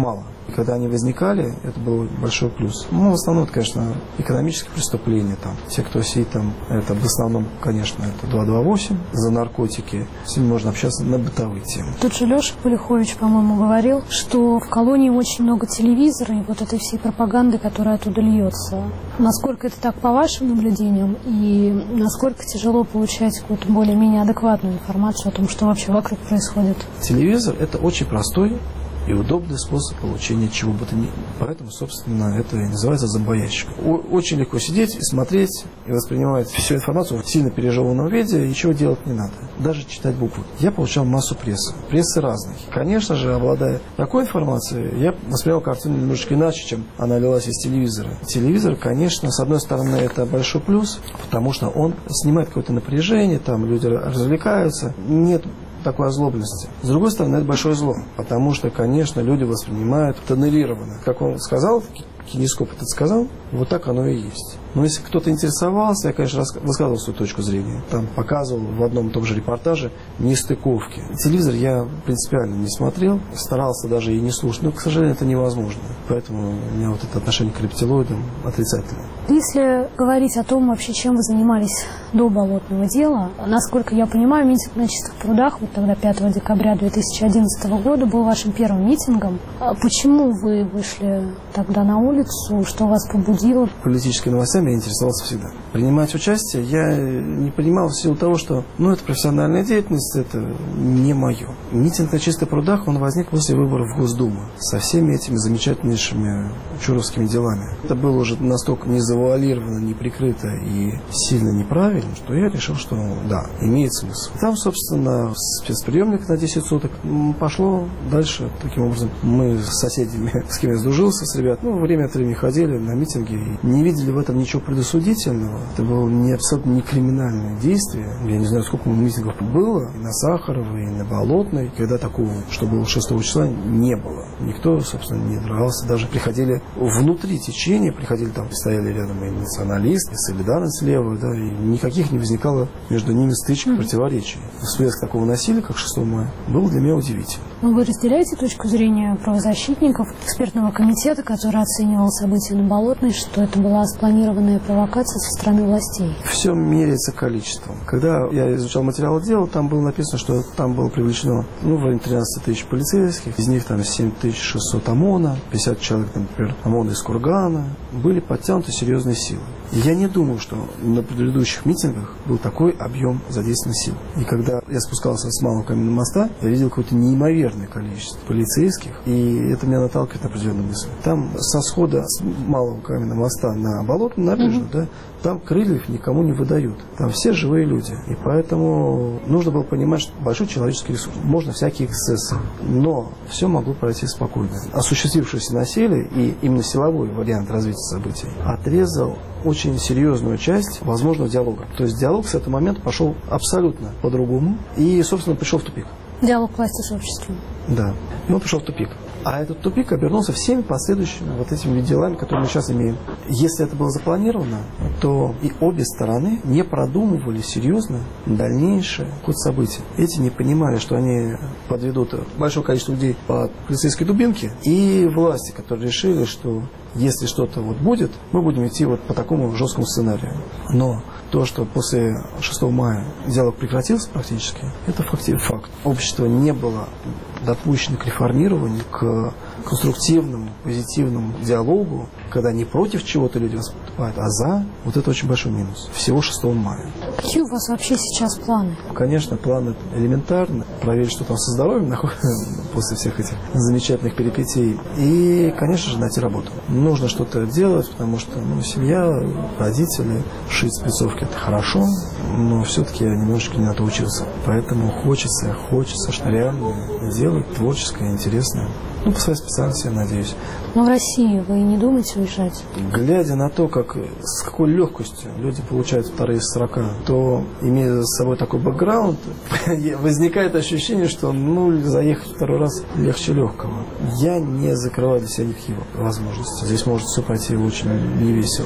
Когда они возникали, это был большой плюс. Ну, в основном, это, конечно, экономические преступления. Там. Те, кто сидит там, это в основном, конечно, это два два восемь за наркотики. С ними можно общаться на бытовые темы. Тут же Леша Полихович, по-моему, говорил, что в колонии очень много телевизора и вот этой всей пропаганды, которая оттуда льется. Насколько это так по вашим наблюдениям и насколько тяжело получать какую-то более-менее адекватную информацию о том, что вообще вокруг происходит? Телевизор – это очень простой и удобный способ получения чего бы то ни было. Поэтому, собственно, это и называется зомбоящик. Очень легко сидеть и смотреть, и воспринимать всю информацию в сильно пережеванном виде, и чего делать не надо. Даже читать буквы. Я получал массу прессы. Прессы разных. Конечно же, обладая такой информацией, я воспринимал картину немножечко иначе, чем она лилась из телевизора. Телевизор, конечно, с одной стороны, это большой плюс, потому что он снимает какое-то напряжение, там люди развлекаются. Нет такой озлобленности. С другой стороны, это большое зло, потому что, конечно, люди воспринимают тоннелированно. Как он сказал, кинескоп это сказал, вот так оно и есть. Но если кто-то интересовался, я, конечно, высказывал свою точку зрения. Там показывал в одном и том же репортаже нестыковки. Телевизор я принципиально не смотрел, старался даже и не слушать, но, к сожалению, это невозможно. Поэтому у меня вот это отношение к рептилоидам отрицательное. Если говорить о том, вообще, чем вы занимались до болотного дела, насколько я понимаю, митинг на Чистых прудах, вот тогда пятого декабря две тысячи одиннадцатого года, был вашим первым митингом. А почему вы вышли тогда на улицу? Что вас побудило? Политическими новостями я интересовался всегда. Принимать участие я не принимал в силу того, что ну, это профессиональная деятельность, это не мое. Митинг на Чистых прудах, он возник после выборов в Госдуму со всеми этими замечательнейшими чуровскими делами. Это было уже настолько не завуалировано, не прикрыто и сильно неправильно, что я решил, что да, имеет смысл. Там, собственно, спецприемник на десять суток пошло дальше. Таким образом, мы с соседями, с кем я сдружился, с ребят, ну, время от времени ходили на митинги и не видели в этом ничего предосудительного. Это было не абсолютно не криминальное действие. Я не знаю, сколько митингов было и на Сахаровой, и на Болотной, когда такого, что было шестого числа, не было. Никто, собственно, не дрался. Даже приходили внутри течения, приходили там, стояли рядом и националисты, и солидарность левая, да, и никаких не возникало между ними стычек, противоречий. Всплеск такого насилия, как шестого мая, был для меня удивительным. Но вы разделяете точку зрения правозащитников, экспертного комитета, который оценивал события на Болотной, что это была спланированная провокация со стороны властей? Все меряется количеством. Когда я изучал материалы дела, там было написано, что там было привлечено ну, в районе тринадцать тысяч полицейских, из них там семь тысяч шестьсот ОМОНа, пятьдесят человек, например, ОМОНа из Кургана. Были подтянуты серьезные силы. И я не думаю, что на предыдущих митингах был такой объем задействованных сил. И когда я спускался с Малого Каменного моста, я видел какое-то неимоверное количество полицейских, и это меня наталкивает на определенную мысль. Там со схода с Малого Каменного моста на Болотную набережную, mm-hmm. да, там крыльев никому не выдают. Там все живые люди. И поэтому нужно было понимать, что большой человеческий ресурс. Можно всякие эксцессы. Но все могло пройти спокойно. Осуществившееся насилие и именно силовой вариант развития событий отрезал очень серьезную часть возможного диалога. То есть диалог с этого момента пошел абсолютно по-другому и, собственно, пришел в тупик. Диалог власти с обществом. Да. Но он пришел в тупик. А этот тупик обернулся всеми последующими вот этими делами, которые мы сейчас имеем. Если это было запланировано, то и обе стороны не продумывали серьезно дальнейший ход событий. Эти не понимали, что они подведут большое количество людей по полицейской дубинке, и власти, которые решили, что если что-то вот будет, мы будем идти вот по такому жесткому сценарию. Но то, что после шестого мая диалог прекратился практически, это факт. Общество не было допущено к реформированию, к конструктивному, позитивному диалогу, когда не против чего-то люди выступают, а за, вот это очень большой минус. Всего шестого мая. Какие у вас вообще сейчас планы? Конечно, планы элементарны. Проверить, что там со здоровьем находится после всех этих замечательных перипетий. И, конечно же, найти работу. Нужно что-то делать, потому что ну, семья, родители, шить спецовки – это хорошо, но все-таки я немножечко не на то учился. Поэтому хочется, хочется что реально делать, творческое, интересное. Ну, по своей специальности, я надеюсь. Но в России вы не думаете уезжать? Глядя на то, как, с какой легкостью люди получают вторые сорока, то, имея за собой такой бэкграунд, возникает ощущение, что ну, заехать второй раз легче легкого. Я не закрываю для себя никакие возможности. Здесь может все пойти очень невесело.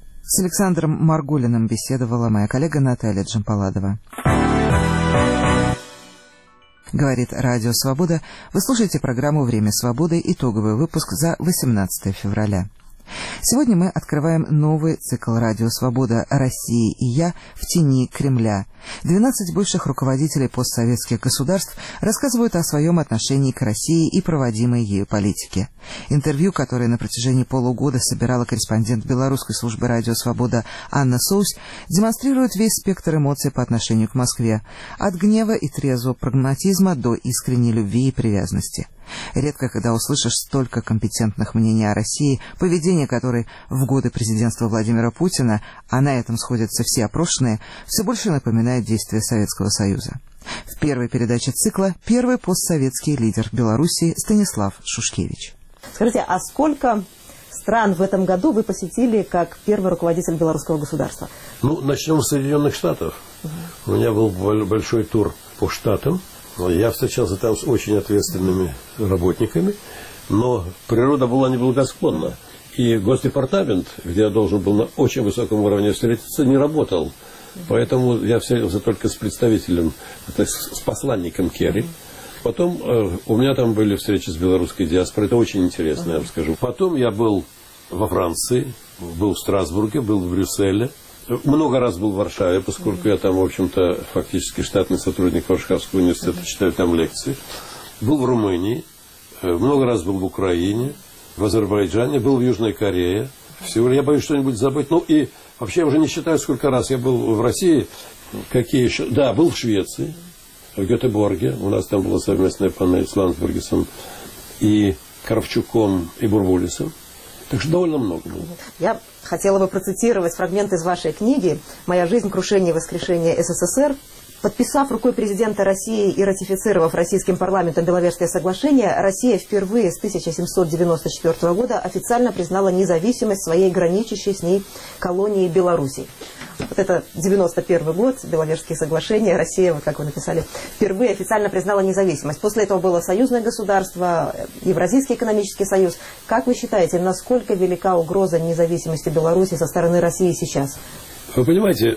С Александром Маргулиным беседовала моя коллега Наталья Джампаладова. Говорит Радио Свобода. Вы слушаете программу «Время свободы», итоговый выпуск за восемнадцатое февраля. Сегодня мы открываем новый цикл «Радио Свобода. Россия и я в тени Кремля». двенадцать бывших руководителей постсоветских государств рассказывают о своем отношении к России и проводимой ею политике. Интервью, которое на протяжении полугода собирала корреспондент белорусской службы «Радио Свобода» Анна Соусь, демонстрирует весь спектр эмоций по отношению к Москве, от гнева и трезвого прагматизма до искренней любви и привязанности. Редко когда услышишь столько компетентных мнений о России, поведение которой в годы президентства Владимира Путина, а на этом сходятся все опрошенные, все больше напоминает действия Советского Союза. В первой передаче цикла первый постсоветский лидер Белоруссии Станислав Шушкевич. Скажите, а сколько стран в этом году вы посетили как первый руководитель белорусского государства? Ну, начнем с Соединенных Штатов. Угу. У меня был большой тур по штатам. Я встречался там с очень ответственными работниками, но природа была неблагосклонна. И Госдепартамент, где я должен был на очень высоком уровне встретиться, не работал. Поэтому я встретился только с представителем, с посланником Керри. Потом э, у меня там были встречи с белорусской диаспорой. Это очень интересно, я вам скажу. Потом я был во Франции, был в Страсбурге, был в Брюсселе. Много раз был в Варшаве, поскольку я там, в общем-то, фактически штатный сотрудник Варшавского университета, читаю там лекции. Был в Румынии, много раз был в Украине, в Азербайджане, был в Южной Корее. Всего я боюсь что-нибудь забыть. Ну и вообще я уже не считаю, сколько раз я был в России. Какие еще? Да, был в Швеции, в Гетеборге. У нас там была совместная панель с Ландсбергисом и Кравчуком и Бурбулисом. Так что довольно много было. Я хотела бы процитировать фрагмент из вашей книги «Моя жизнь. Крушение и воскрешение СССР». Подписав рукой президента России и ратифицировав российским парламентом Беловежское соглашение, Россия впервые с тысяча семьсот девяносто четвёртого года официально признала независимость своей граничащей с ней колонии Белоруссии. Вот это девяносто первый год, Беловежские соглашения, Россия, вот как вы написали, впервые официально признала независимость. После этого было союзное государство, Евразийский экономический союз. Как вы считаете, насколько велика угроза независимости Беларуси со стороны России сейчас? Вы понимаете,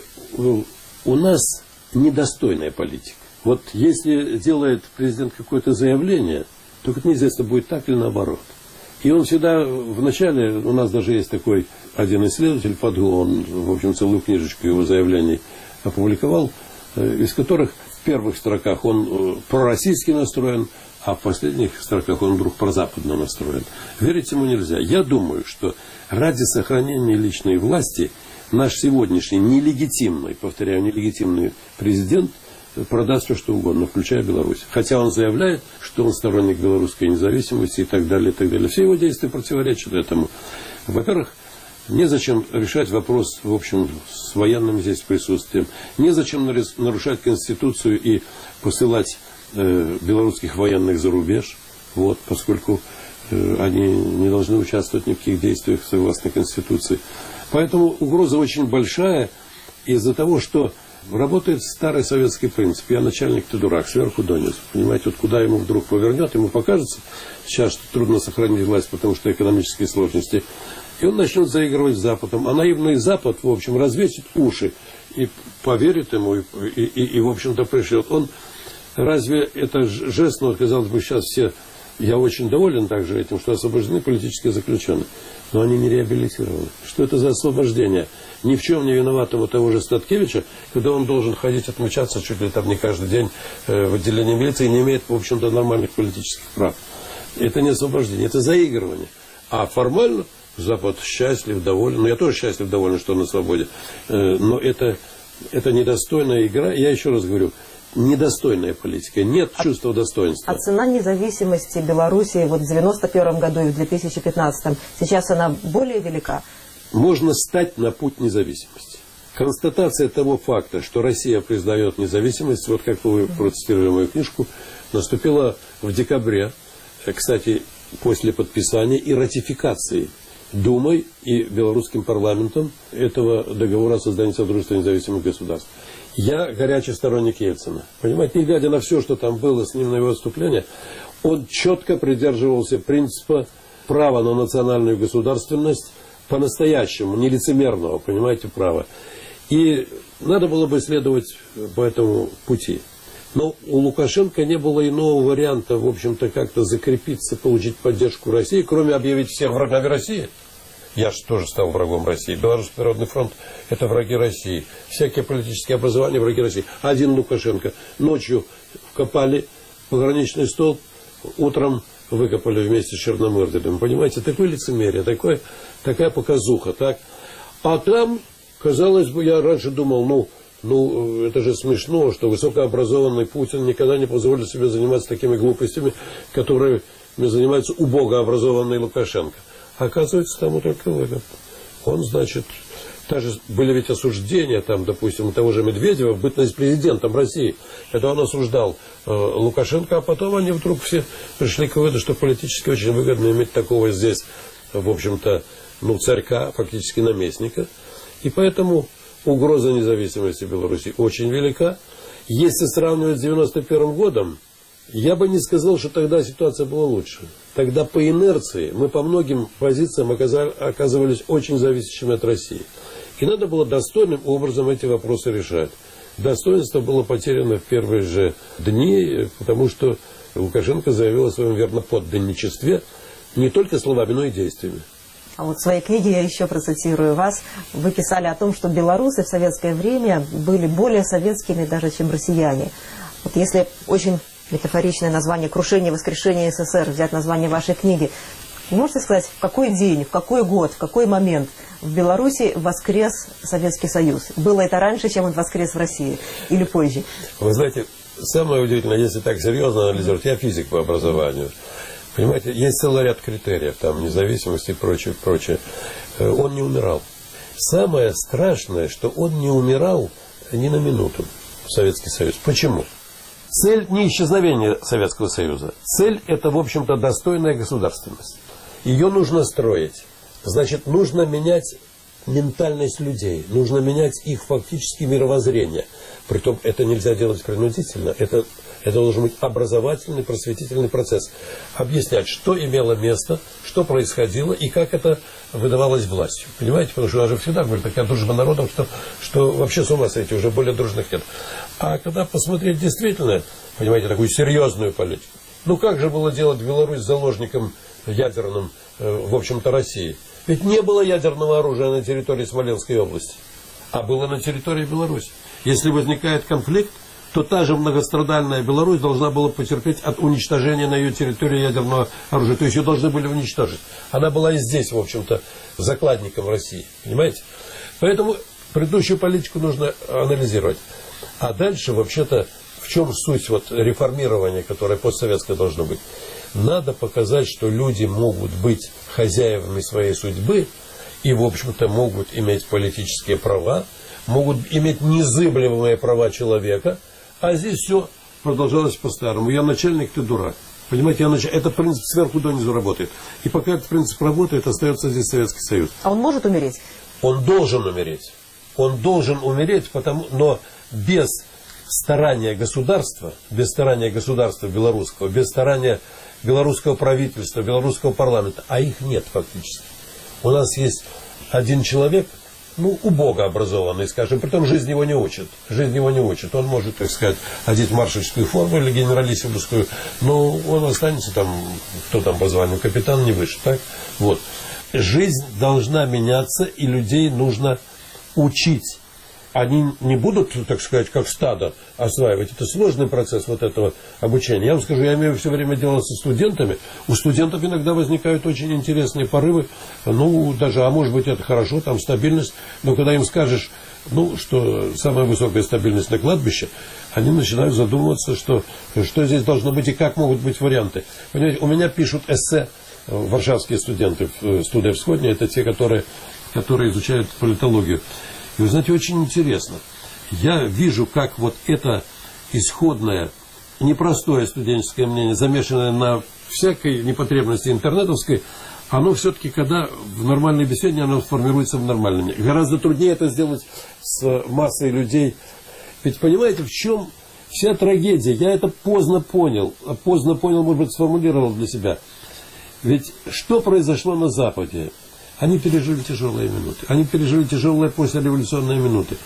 у нас недостойная политика. Вот если делает президент какое-то заявление, то как неизвестно, будет так или наоборот. И он всегда, вначале, у нас даже есть такой один исследователь, Фадгу, он, в общем, целую книжечку его заявлений опубликовал, из которых в первых строках он пророссийски настроен, а в последних строках он вдруг прозападно настроен. Верить ему нельзя. Я думаю, что ради сохранения личной власти наш сегодняшний нелегитимный, повторяю, нелегитимный президент продаст все, что угодно, включая Беларусь. Хотя он заявляет, что он сторонник белорусской независимости и так далее, и так далее. Все его действия противоречат этому. Во-первых, незачем решать вопрос, в общем, с военным здесь присутствием. Незачем нарушать Конституцию и посылать э, белорусских военных за рубеж, вот, поскольку э, они не должны участвовать ни в каких действиях согласно Конституции. Поэтому угроза очень большая из-за того, что работает старый советский принцип. Я начальник, ты дурак, сверху донизу. Понимаете, вот куда ему вдруг повернет, ему покажется сейчас, что трудно сохранить власть, потому что экономические сложности. И он начнет заигрывать с Западом. А наивный Запад, в общем, развесит уши и поверит ему, и, и, и, и в общем-то, пришлет. Он, разве это жест, ну, казалось бы, сейчас все... Я очень доволен также этим, что освобождены политические заключенные. Но они не реабилитированы. Что это за освобождение? Ни в чем не виноватого того же Статкевича, когда он должен ходить отмечаться чуть ли там не каждый день э, в отделении милиции и не имеет, в общем-то, нормальных политических прав. Это не освобождение, это заигрывание. А формально Запад счастлив, доволен. Ну, я тоже счастлив, доволен, что он на свободе. Э, но это, это недостойная игра. Я еще раз говорю, недостойная политика, нет чувства достоинства. А цена независимости Белоруссии вот в девяносто первом году и в две тысячи пятнадцатом, сейчас она более велика? Можно стать на путь независимости. Констатация того факта, что Россия признает независимость, вот как вы процитировали мою книжку, наступила в декабре, кстати, после подписания и ратификации Думой и белорусским парламентом этого договора о создании Содружества независимых государств. Я горячий сторонник Ельцина. Понимаете, не глядя на все, что там было с ним на его выступление, он четко придерживался принципа права на национальную государственность по-настоящему, не лицемерного, понимаете, права. И надо было бы следовать по этому пути. Но у Лукашенко не было иного варианта, в общем-то, как-то закрепиться, получить поддержку России, кроме объявить всех врагами России. Я же тоже стал врагом России. Белорусский народный фронт – это враги России. Всякие политические образования – враги России. Один Лукашенко. Ночью вкопали пограничный столб, утром выкопали вместе с Черномырдиным. Понимаете, такое лицемерие, такое, такая показуха. Так? А там, казалось бы, я раньше думал, ну, ну, это же смешно, что высокообразованный Путин никогда не позволит себе заниматься такими глупостями, которые занимается убогообразованный Лукашенко. Оказывается, тому только выгодно. Он, значит, даже были ведь осуждения, там, допустим, у того же Медведева, бытность президентом России. Это он осуждал э, Лукашенко, а потом они вдруг все пришли к выводу, что политически очень выгодно иметь такого здесь, в общем-то, ну, царька, фактически наместника. И поэтому угроза независимости Беларуси очень велика. Если сравнивать с девяносто первым годом, я бы не сказал, что тогда ситуация была лучше. Тогда по инерции мы по многим позициям оказывались очень зависящими от России. И надо было достойным образом эти вопросы решать. Достоинство было потеряно в первые же дни, потому что Лукашенко заявил о своем верноподданничестве не только словами, но и действиями. А вот в своей книге я еще процитирую вас. Вы писали о том, что белорусы в советское время были более советскими даже, чем россияне. Вот если очень метафоричное название «Крушение и воскрешение СССР», взять название вашей книги, вы можете сказать, в какой день, в какой год, в какой момент в Беларуси воскрес Советский Союз? Было это раньше, чем он воскрес в России, или позже? Вы знаете, самое удивительное, если так серьезно анализировать, я физик по образованию. Понимаете, есть целый ряд критериев, там, независимости и прочее, прочее. Он не умирал. Самое страшное, что он не умирал ни на минуту, Советский Союз. Почему? Цель не исчезновение Советского Союза. Цель – это, в общем-то, достойная государственность. Ее нужно строить. Значит, нужно менять ментальность людей, нужно менять их фактически мировоззрение. Притом это нельзя делать принудительно. Это, это должен быть образовательный, просветительный процесс. Объяснять, что имело место, что происходило и как это выдавалось властью. Понимаете? Потому что у нас же всегда говорит такая дружба народом, что, что вообще с ума сойти, уже более дружных нет. А когда посмотреть действительно, понимаете, такую серьезную политику, ну как же было делать Беларусь заложником ядерным, в общем-то, России? Ведь не было ядерного оружия на территории Смоленской области, а было на территории Беларуси. Если возникает конфликт, то та же многострадальная Беларусь должна была потерпеть от уничтожения на ее территории ядерного оружия. То есть ее должны были уничтожить. Она была и здесь, в общем-то, закладником России. Понимаете? Поэтому предыдущую политику нужно анализировать. А дальше, вообще-то, в чем суть вот реформирования, которое постсоветское должно быть? Надо показать, что люди могут быть хозяевами своей судьбы и, в общем-то, могут иметь политические права, могут иметь незыблемые права человека, а здесь все продолжалось по-старому. Я начальник, ты дурак. Понимаете, я нач... это принцип сверху донизу работает. И пока этот принцип работает, остается здесь Советский Союз. А он может умереть? Он должен умереть. Он должен умереть, потому... но без старания государства, без старания государства белорусского, без старания белорусского правительства, белорусского парламента, а их нет фактически. У нас есть один человек, ну, убого образованный, скажем, притом жизнь его не учит. Жизнь его не учит. Он может, так сказать, одеть маршальскую форму или генералиссимовскую, но он останется там, кто там по званию, капитан, не выше, так? Вот. Жизнь должна меняться, и людей нужно учить. Они не будут, так сказать, как стадо осваивать. Это сложный процесс вот этого обучения. Я вам скажу, я имею все время дело со студентами. У студентов иногда возникают очень интересные порывы. Ну, даже, а может быть, это хорошо, там стабильность. Но когда им скажешь, ну, что самая высокая стабильность на кладбище, они начинают задумываться, что, что здесь должно быть и как могут быть варианты. Понимаете, у меня пишут эссе варшавские студенты в студии Всходня. Это те, которые, которые изучают политологию. И вы знаете, очень интересно. Я вижу, как вот это исходное, непростое студенческое мнение, замешанное на всякой непотребности интернетовской, оно все-таки, когда в нормальной беседе, оно формируется в нормальном. Гораздо труднее это сделать с массой людей. Ведь понимаете, в чем вся трагедия? Я это поздно понял. Поздно понял, может быть, сформулировал для себя. Ведь что произошло на Западе? Они пережили тяжелые минуты. Они пережили тяжелые послереволюционные минуты.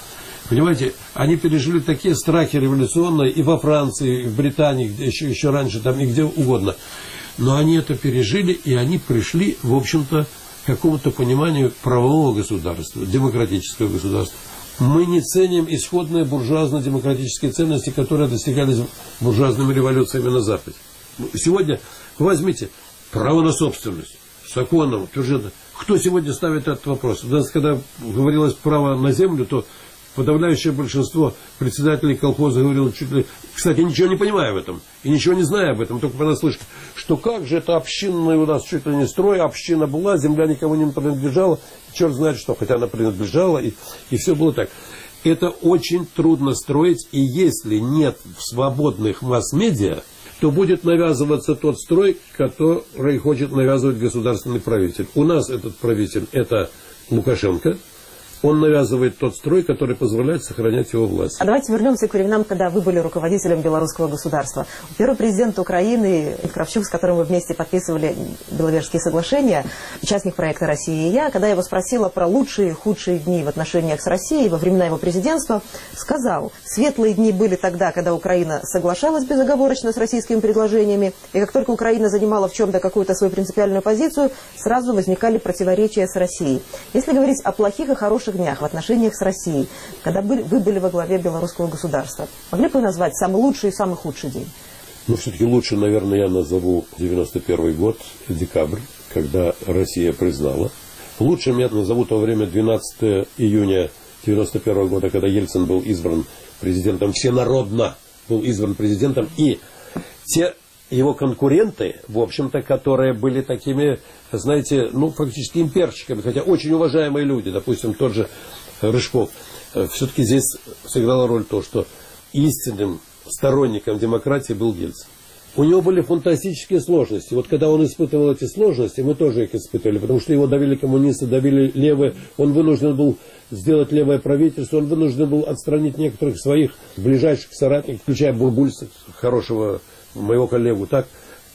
Понимаете, они пережили такие страхи революционные и во Франции, и в Британии, где еще, еще раньше, там и где угодно. Но они это пережили, и они пришли, в общем-то, к какому-то пониманию правового государства, демократического государства. Мы не ценим исходные буржуазно-демократические ценности, которые достигались буржуазными революциями на Западе. Сегодня, возьмите, право на собственность, законом, утверждено. Кто сегодня ставит этот вопрос? У нас, когда говорилось право на землю, то подавляющее большинство председателей колхоза говорило чуть ли... Кстати, ничего не понимая в этом, и ничего не зная об этом, только понаслышке, что как же это общинный у нас чуть ли не строй, община была, земля никому не принадлежала, черт знает что, хотя она принадлежала, и, и все было так. Это очень трудно строить, и если нет свободных масс-медиа, то будет навязываться тот строй, который хочет навязывать государственный правитель. У нас этот правитель – это Лукашенко. Он навязывает тот строй, который позволяет сохранять его власть. А давайте вернемся к временам, когда вы были руководителем белорусского государства. Первый президент Украины Кравчук, с которым вы вместе подписывали Беловежские соглашения, участник проекта «Россия и я», когда я его спросила про лучшие и худшие дни в отношениях с Россией во времена его президентства, сказал, светлые дни были тогда, когда Украина соглашалась безоговорочно с российскими предложениями, и как только Украина занимала в чем-то какую-то свою принципиальную позицию, сразу возникали противоречия с Россией. Если говорить о плохих и хороших днях в отношениях с Россией, когда вы были во главе белорусского государства, могли бы вы назвать самый лучший и самый худший день? Ну, все-таки лучше, наверное, я назову девяносто первый год, декабрь, когда Россия признала. Лучшим я назову то время двенадцатого июня девяносто первого года, когда Ельцин был избран президентом, всенародно был избран президентом, и те его конкуренты, в общем-то, которые были такими, знаете, ну, фактически имперщиками, хотя очень уважаемые люди, допустим, тот же Рыжков, все-таки здесь сыграла роль то, что истинным сторонником демократии был Ельцин. У него были фантастические сложности. Вот когда он испытывал эти сложности, мы тоже их испытывали, потому что его давили коммунисты, давили левые, он вынужден был сделать левое правительство, он вынужден был отстранить некоторых своих ближайших соратников, включая Бурбульса, хорошего моего коллегу, так,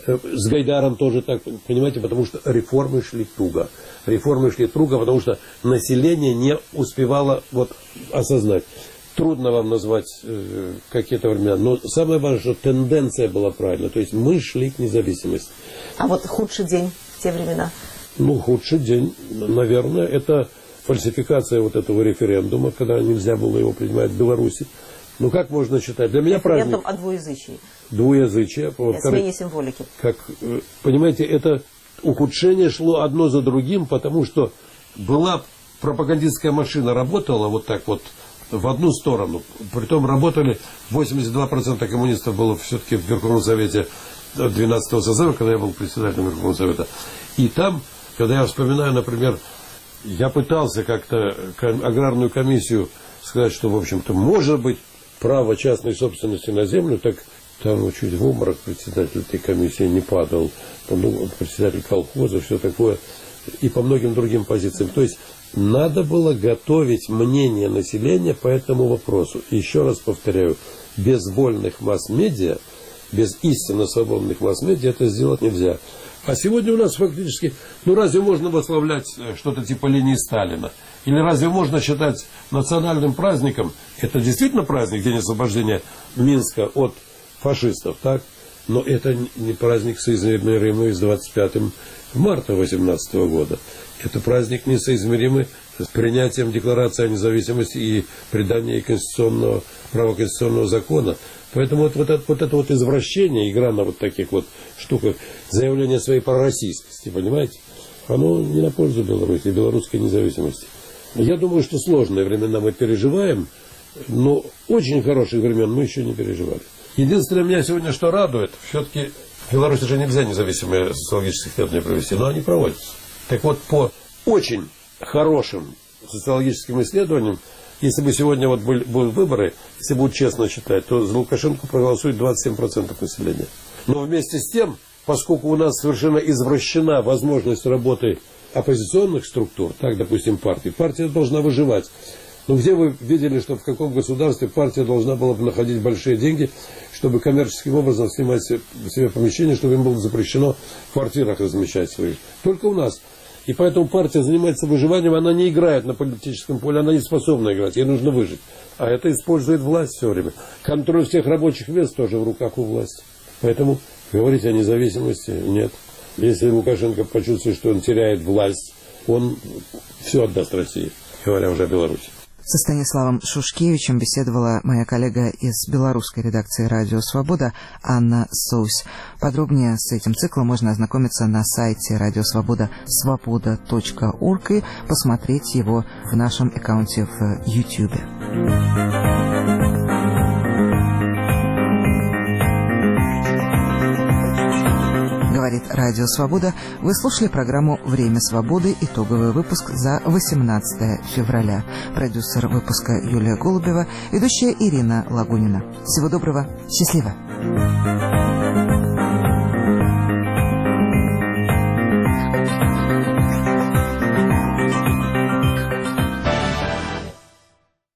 с Гайдаром тоже так, понимаете, потому что реформы шли туго. Реформы шли туго, потому что население не успевало вот осознать. Трудно вам назвать э, какие-то времена, но самое важное, что тенденция была правильная, то есть мы шли к независимости. А вот худший день в те времена? Ну, худший день, наверное, это фальсификация вот этого референдума, когда нельзя было его принимать в Беларуси. Ну, как можно считать? Для меня праздник... о двуязычии. Двуязычие. О смене символики. Как, понимаете, это ухудшение шло одно за другим, потому что была пропагандистская машина, работала вот так вот в одну сторону. Притом работали восемьдесят два процента коммунистов было все-таки в Верховном Совете двенадцатого созыва, когда я был председателем Верховного Совета. И там, когда я вспоминаю, например, я пытался как-то аграрную комиссию сказать, что, в общем-то, может быть, право частной собственности на землю, так там чуть в обморок председатель этой комиссии не падал, ну, председатель колхоза, все такое, и по многим другим позициям. То есть надо было готовить мнение населения по этому вопросу. Еще раз повторяю, без вольных масс-медиа, без истинно свободных масс-медиа это сделать нельзя. А сегодня у нас фактически, ну разве можно восславлять что-то типа линии Сталина? Или разве можно считать национальным праздником, это действительно праздник, день освобождения Минска от фашистов, так? Но это не праздник, соизмеримый с двадцать пятого марта восемнадцатого года. Это праздник, несоизмеримый с принятием Декларации о независимости и приданием конституционного, права конституционного закона. Поэтому вот, вот, это, вот это вот извращение, игра на вот таких вот штуках, заявление своей пророссийскости, понимаете, оно не на пользу Беларуси, белорусской независимости. Я думаю, что сложные времена мы переживаем, но очень хороших времен мы еще не переживали. Единственное, меня сегодня что радует, все-таки в Беларуси же нельзя независимые социологические исследования провести, но они проводятся. Так вот, по очень хорошим социологическим исследованиям, если бы сегодня вот были, будут выборы, если будут честно считать, то за Лукашенко проголосует двадцать семь процентов населения. Но вместе с тем, поскольку у нас совершенно извращена возможность работы оппозиционных структур, так, допустим, партии, партия должна выживать. Но где вы видели, что в каком государстве партия должна была бы находить большие деньги, чтобы коммерческим образом снимать себе помещение, чтобы им было запрещено в квартирах размещать своих? Только у нас. И поэтому партия занимается выживанием, она не играет на политическом поле, она не способна играть, ей нужно выжить. А это использует власть все время. Контроль всех рабочих мест тоже в руках у власти. Поэтому говорить о независимости нет. Если Лукашенко почувствует, что он теряет власть, он все отдаст России, говоря уже о Беларуси. Со Станиславом Шушкевичем беседовала моя коллега из белорусской редакции «Радио Свобода» Анна Соусь. Подробнее с этим циклом можно ознакомиться на сайте «Радио Свобода» свобода точка орг и посмотреть его в нашем аккаунте в YouTube. Говорит Радио Свобода. Вы слушали программу «Время свободы». Итоговый выпуск за восемнадцатое февраля. Продюсер выпуска Юлия Голубева, ведущая Ирина Лагунина. Всего доброго. Счастливо.